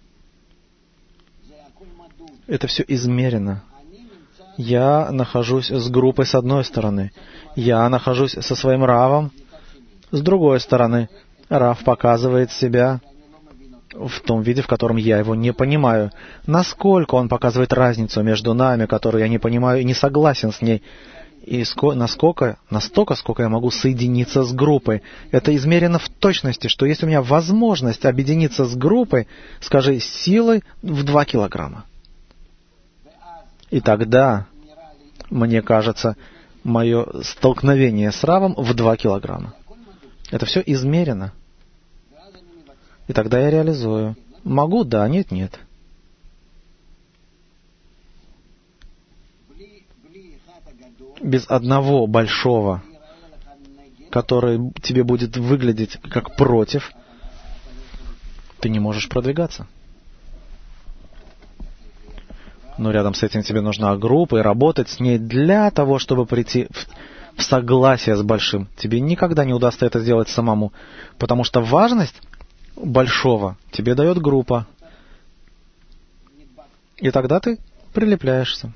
Это все измерено. Я нахожусь с группой с одной стороны. Я нахожусь со своим Равом с другой стороны. Рав показывает себя в том виде, в котором я его не понимаю. Насколько он показывает разницу между нами, которую я не понимаю и не согласен с ней. И настолько, сколько я могу соединиться с группой. Это измерено в точности, что есть у меня возможность объединиться с группой, скажи, силой в 2 килограмма. И тогда, мне кажется, мое столкновение с Равом в 2 килограмма. Это все измерено. И тогда я реализую. Могу, да, нет, нет. Без одного большого, который тебе будет выглядеть как против, ты не можешь продвигаться. Но рядом с этим тебе нужна группа, и работать с ней для того, чтобы прийти в согласие с большим. Тебе никогда не удастся это сделать самому, потому что важность большого тебе дает группа. И тогда ты прилепляешься.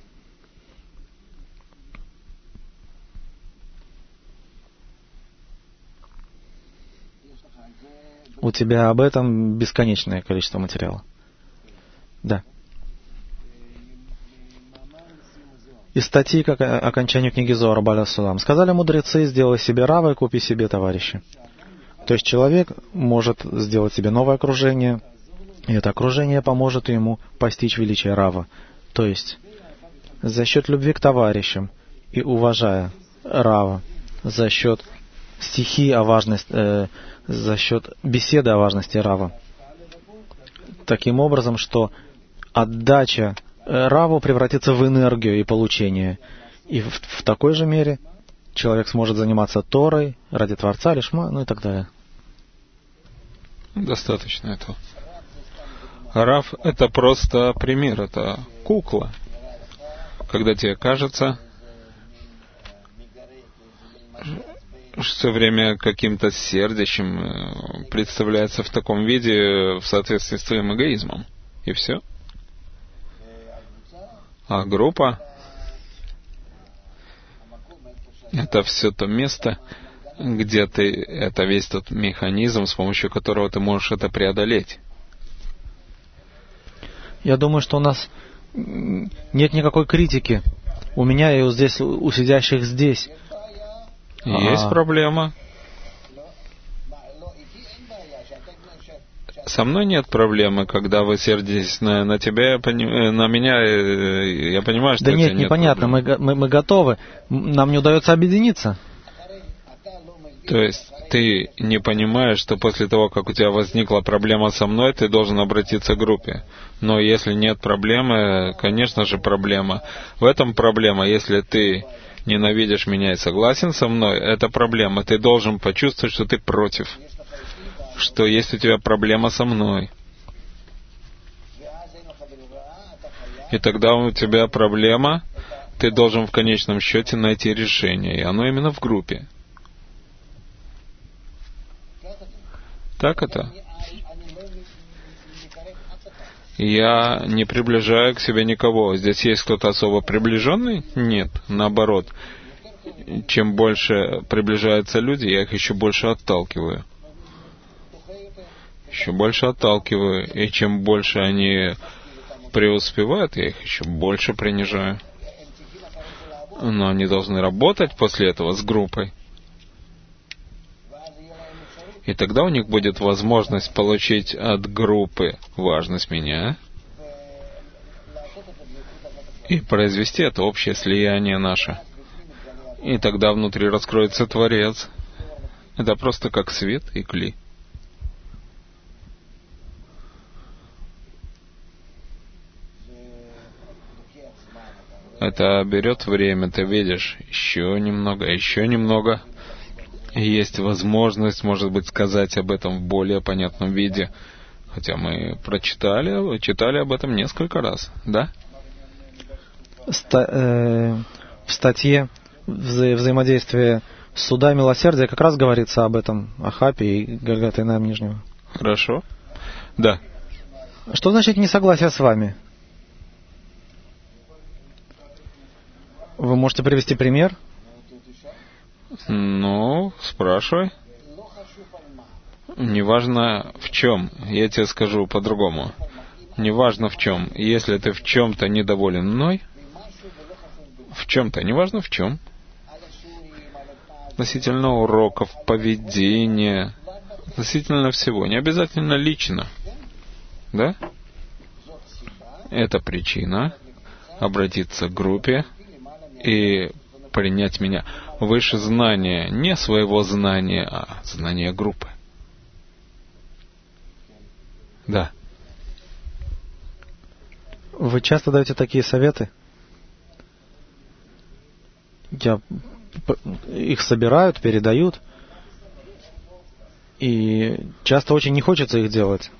У тебя об этом бесконечное количество материала. Да. Из статьи к окончанию книги Зоара Бааль ас-Сулам. Сказали мудрецы: сделай себе рава и купи себе товарища. То есть человек может сделать себе новое окружение, и это окружение поможет ему постичь величие рава. То есть за счет любви к товарищам и уважая рава, за счет стихи о важности, за счет беседы о важности рава. Таким образом, что отдача раву превратится в энергию и получение. И в такой же мере человек сможет заниматься Торой ради Творца, лишма, ну и так далее. Достаточно этого. Рав — это просто пример, это кукла. Когда тебе кажется, все время каким-то сердящим представляется в таком виде в соответствии с твоим эгоизмом. И все. А группа — это все то место, где ты, это весь тот механизм, с помощью которого ты можешь это преодолеть. Я думаю, что у нас нет никакой критики. У меня и здесь, у сидящих здесь. Есть проблема. Со мной нет проблемы, когда вы сердитесь на тебя, на меня, я понимаю, что да это нет, непонятно, мы готовы, нам не удается объединиться. То есть ты не понимаешь, что после того, как у тебя возникла проблема со мной, ты должен обратиться к группе. Но если нет проблемы, конечно же проблема. В этом проблема, если ты ненавидишь меня и согласен со мной, это проблема. Ты должен почувствовать, что ты против. Что есть у тебя проблема со мной. И тогда у тебя проблема, ты должен в конечном счете найти решение. И оно именно в группе. Так это? Я не приближаю к себе никого. Здесь есть кто-то особо приближенный? Нет, наоборот. Чем больше приближаются люди, я их еще больше отталкиваю. Еще больше отталкиваю. И чем больше они преуспевают, я их еще больше принижаю. Но они должны работать после этого с группой. И тогда у них будет возможность получить от группы важность меня и произвести это общее слияние наше. И тогда внутри раскроется Творец. Это просто как свет и кли. Это берет время, ты видишь, еще немного. И есть возможность, может быть, сказать об этом в более понятном виде. Хотя мы читали об этом несколько раз, да? В статье «Взаимодействие суда и милосердия» как раз говорится об этом, о Хапе и Гальгата Инам Нижнего. Хорошо. Да. Что значит несогласие с вами? Вы можете привести пример? Ну, спрашивай. Неважно в чем, я тебе скажу по-другому. Неважно в чем. Если ты в чем-то недоволен мной, в чем-то, неважно в чем, относительно уроков, поведения, относительно всего, не обязательно лично, да? Это причина обратиться к группе и принять меня выше знания, не своего знания, а знания группы. Да. Вы часто даете такие советы? Их собирают, передают, и часто очень не хочется их делать.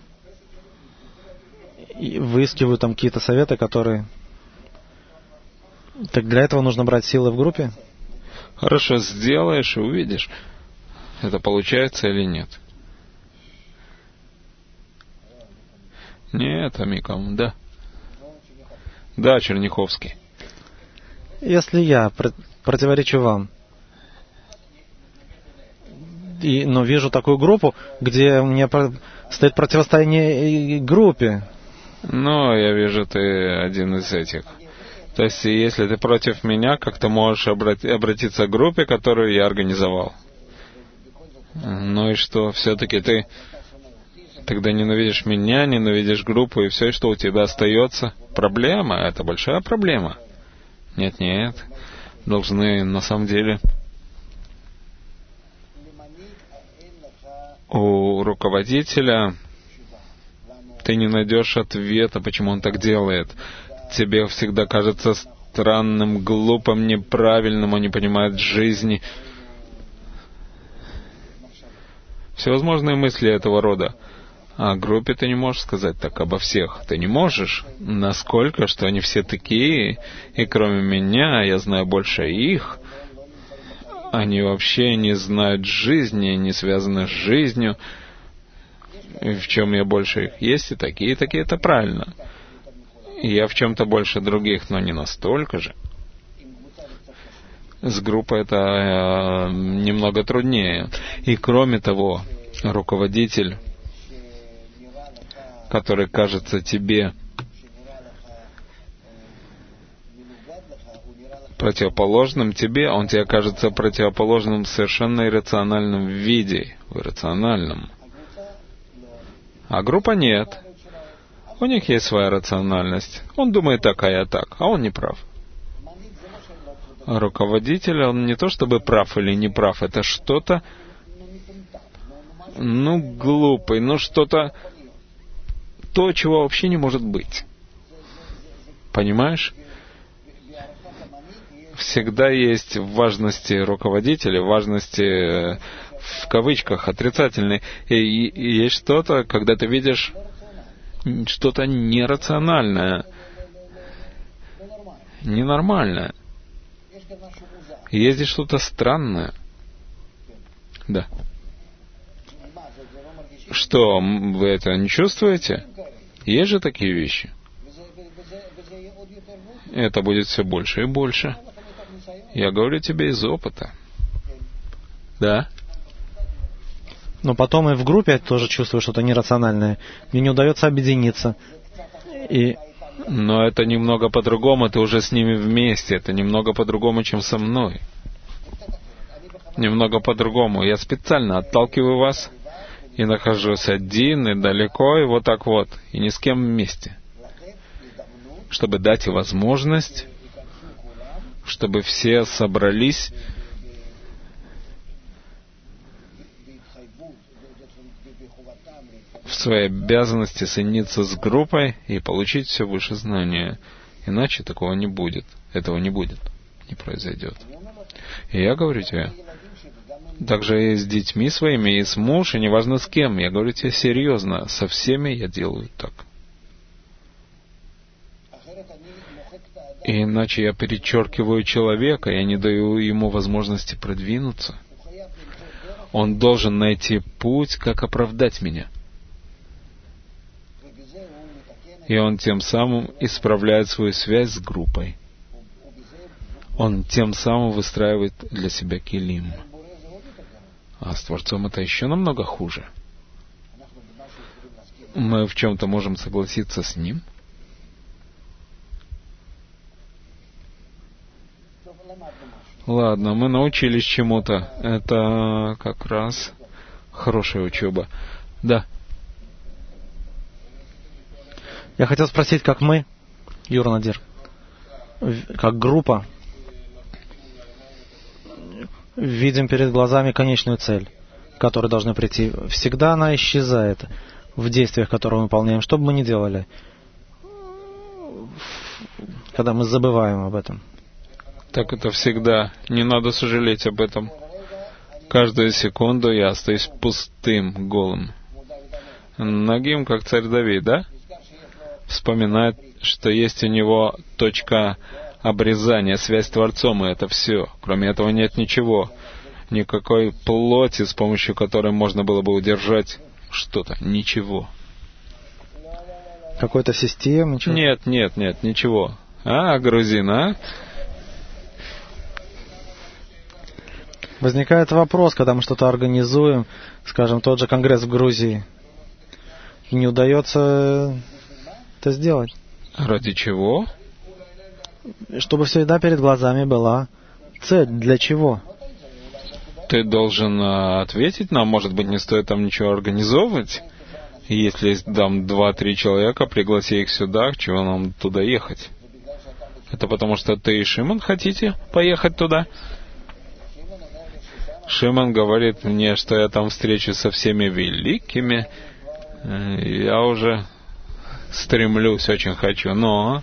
И выискиваю там какие-то советы, которые... Так для этого нужно брать силы в группе? Хорошо, сделаешь и увидишь, это получается или нет. Нет, Амикам, да. Да, Черняховский. Если я противоречу вам, но вижу такую группу, где мне стоит противостояние группе. Ну, я вижу, ты один из этих. То есть, если ты против меня, как ты можешь обратиться к группе, которую я организовал? Ну и что, все-таки ты тогда ненавидишь меня, ненавидишь группу, и все, что у тебя остается? Проблема, это большая проблема. Нет, должны на самом деле у руководителя ты не найдешь ответа, почему он так делает. Тебе всегда кажется странным, глупым, неправильным, он не понимает жизни. Всевозможные мысли этого рода. А группе ты не можешь сказать так обо всех. Ты не можешь. Насколько, что они все такие, и кроме меня, я знаю больше их. Они вообще не знают жизни, не связаны с жизнью. И в чем я больше их есть, и такие, это правильно. И я в чем-то больше других, но не настолько же. С группой это немного труднее. И кроме того, руководитель, который кажется тебе противоположным тебе, он тебе кажется противоположным в совершенно иррациональном виде, в иррациональном. А группа нет. У них есть своя рациональность. Он думает так, а я так, а он не прав. А руководитель, он не то чтобы прав или не прав, это что-то, глупый, что-то, то, чего вообще не может быть. Понимаешь? Всегда есть в важности руководителя, важности в кавычках отрицательной. И есть что-то, когда ты видишь что-то нерациональное, ненормальное. Есть здесь что-то странное. Да. Что, вы это не чувствуете? Есть же такие вещи. Это будет все больше и больше. Я говорю тебе из опыта. Да? Но потом и в группе я тоже чувствую что-то нерациональное. Мне не удается объединиться. Но это немного по-другому, ты уже с ними вместе. Это немного по-другому, чем со мной. Немного по-другому. Я специально отталкиваю вас и нахожусь один, и далеко, и вот так вот. И ни с кем вместе. Чтобы дать возможность, чтобы все собрались в своей обязанности соединиться с группой и получить все выше знания. Иначе такого не будет. Этого не будет. Не произойдет. И я говорю тебе, также и с детьми своими, и с мужем, и неважно с кем. Я говорю тебе серьезно. Со всеми я делаю так. И иначе я перечеркиваю человека, я не даю ему возможности продвинуться. Он должен найти путь, как оправдать меня. И он тем самым исправляет свою связь с группой. Он тем самым выстраивает для себя килим. А с Творцом это еще намного хуже. Мы в чем-то можем согласиться с Ним. Ладно, мы научились чему-то. Это как раз хорошая учеба. Да. Я хотел спросить, как мы, Юра Надир, как группа, видим перед глазами конечную цель, к которой должны прийти. Всегда она исчезает в действиях, которые мы выполняем. Что бы мы ни делали, когда мы забываем об этом. Так это всегда. Не надо сожалеть об этом. Каждую секунду я остаюсь пустым, голым. Нагим, как царь Давид, да? Вспоминает, что есть у него точка обрезания, связь с Творцом, и это все. Кроме этого нет ничего. Никакой плоти, с помощью которой можно было бы удержать что-то. Ничего. Какой-то системы? Ничего? Нет, ничего. Грузин, а? Возникает вопрос, когда мы что-то организуем, скажем, тот же конгресс в Грузии, и не удается это сделать. Ради чего? Чтобы всегда перед глазами была цель. Для чего? Ты должен ответить нам, может быть, не стоит там ничего организовывать? Если есть там 2-3 человека, пригласи их сюда, к чего нам туда ехать? Это потому что ты и Шимон хотите поехать туда? Шимон говорит мне, что я там встречусь со всеми великими. Я уже стремлюсь, очень хочу, но...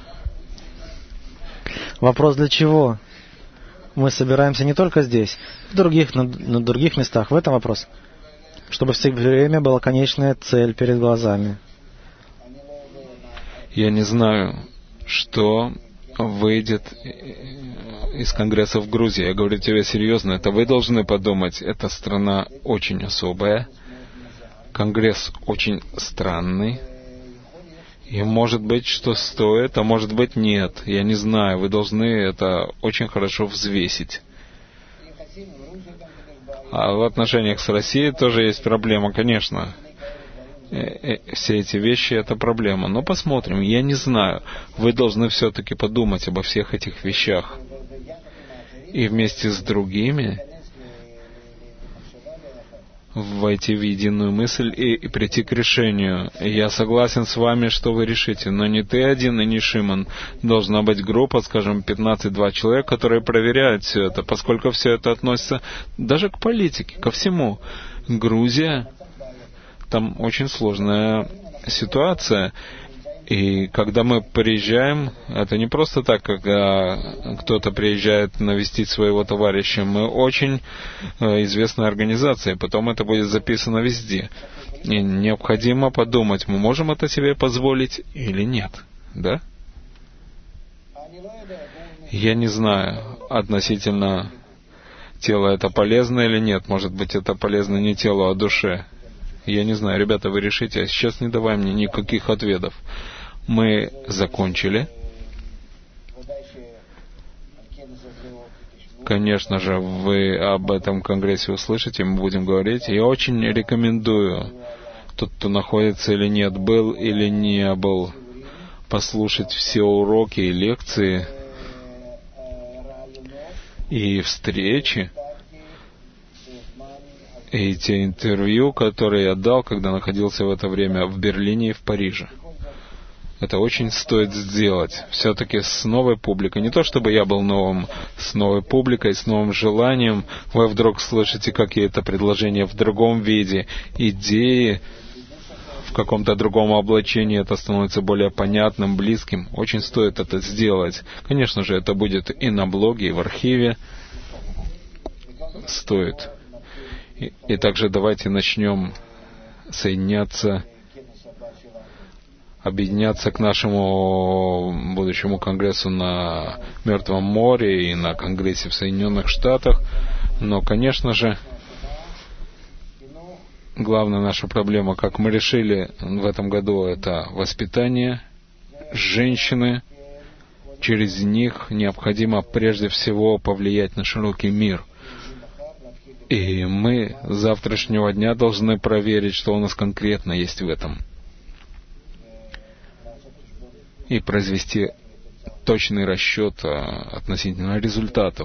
Вопрос для чего? Мы собираемся не только здесь, на других местах. В этом вопрос. Чтобы все время была конечная цель перед глазами. Я не знаю, что выйдет из Конгресса в Грузии. Я говорю тебе серьезно, это вы должны подумать. Эта страна очень особая. Конгресс очень странный. И может быть, что стоит, а может быть, нет. Я не знаю. Вы должны это очень хорошо взвесить. А в отношениях с Россией тоже есть проблема, конечно. Все эти вещи — это проблема. Но посмотрим. Я не знаю. Вы должны все-таки подумать обо всех этих вещах. И вместе с другими войти в единую мысль и прийти к решению. Я согласен с вами, что вы решите, но не ты один и не Шимон. Должна быть группа, скажем, 15-2 человека, которые проверяют все это, поскольку все это относится даже к политике, ко всему. Грузия, там очень сложная ситуация. И когда мы приезжаем, это не просто так, когда кто-то приезжает навестить своего товарища. Мы очень известная организация, потом это будет записано везде. И необходимо подумать, мы можем это себе позволить или нет. Да? Я не знаю, относительно тела это полезно или нет. Может быть, это полезно не телу, а душе. Я не знаю, ребята, вы решите. А сейчас не давай мне никаких ответов. Мы закончили. Конечно же, вы об этом конгрессе услышите, мы будем говорить. Я очень рекомендую, тот, кто находится или нет, был или не был, послушать все уроки и лекции и встречи, и те интервью, которые я дал, когда находился в это время в Берлине и в Париже. Это очень стоит сделать. Все-таки с новой публикой. Не то, чтобы я был новым, с новой публикой, с новым желанием. Вы вдруг слышите какие-то предложения в другом виде, идеи в каком-то другом облачении. Это становится более понятным, близким. Очень стоит это сделать. Конечно же, это будет и на блоге, и в архиве. Стоит. И также давайте начнем соединяться, объединяться к нашему будущему конгрессу на Мертвом море и на конгрессе в Соединенных Штатах. Но, конечно же, главная наша проблема, как мы решили в этом году, это воспитание женщины. Через них необходимо прежде всего повлиять на широкий мир. И мы с завтрашнего дня должны проверить, что у нас конкретно есть в этом. И произвести точный расчет относительно результатов.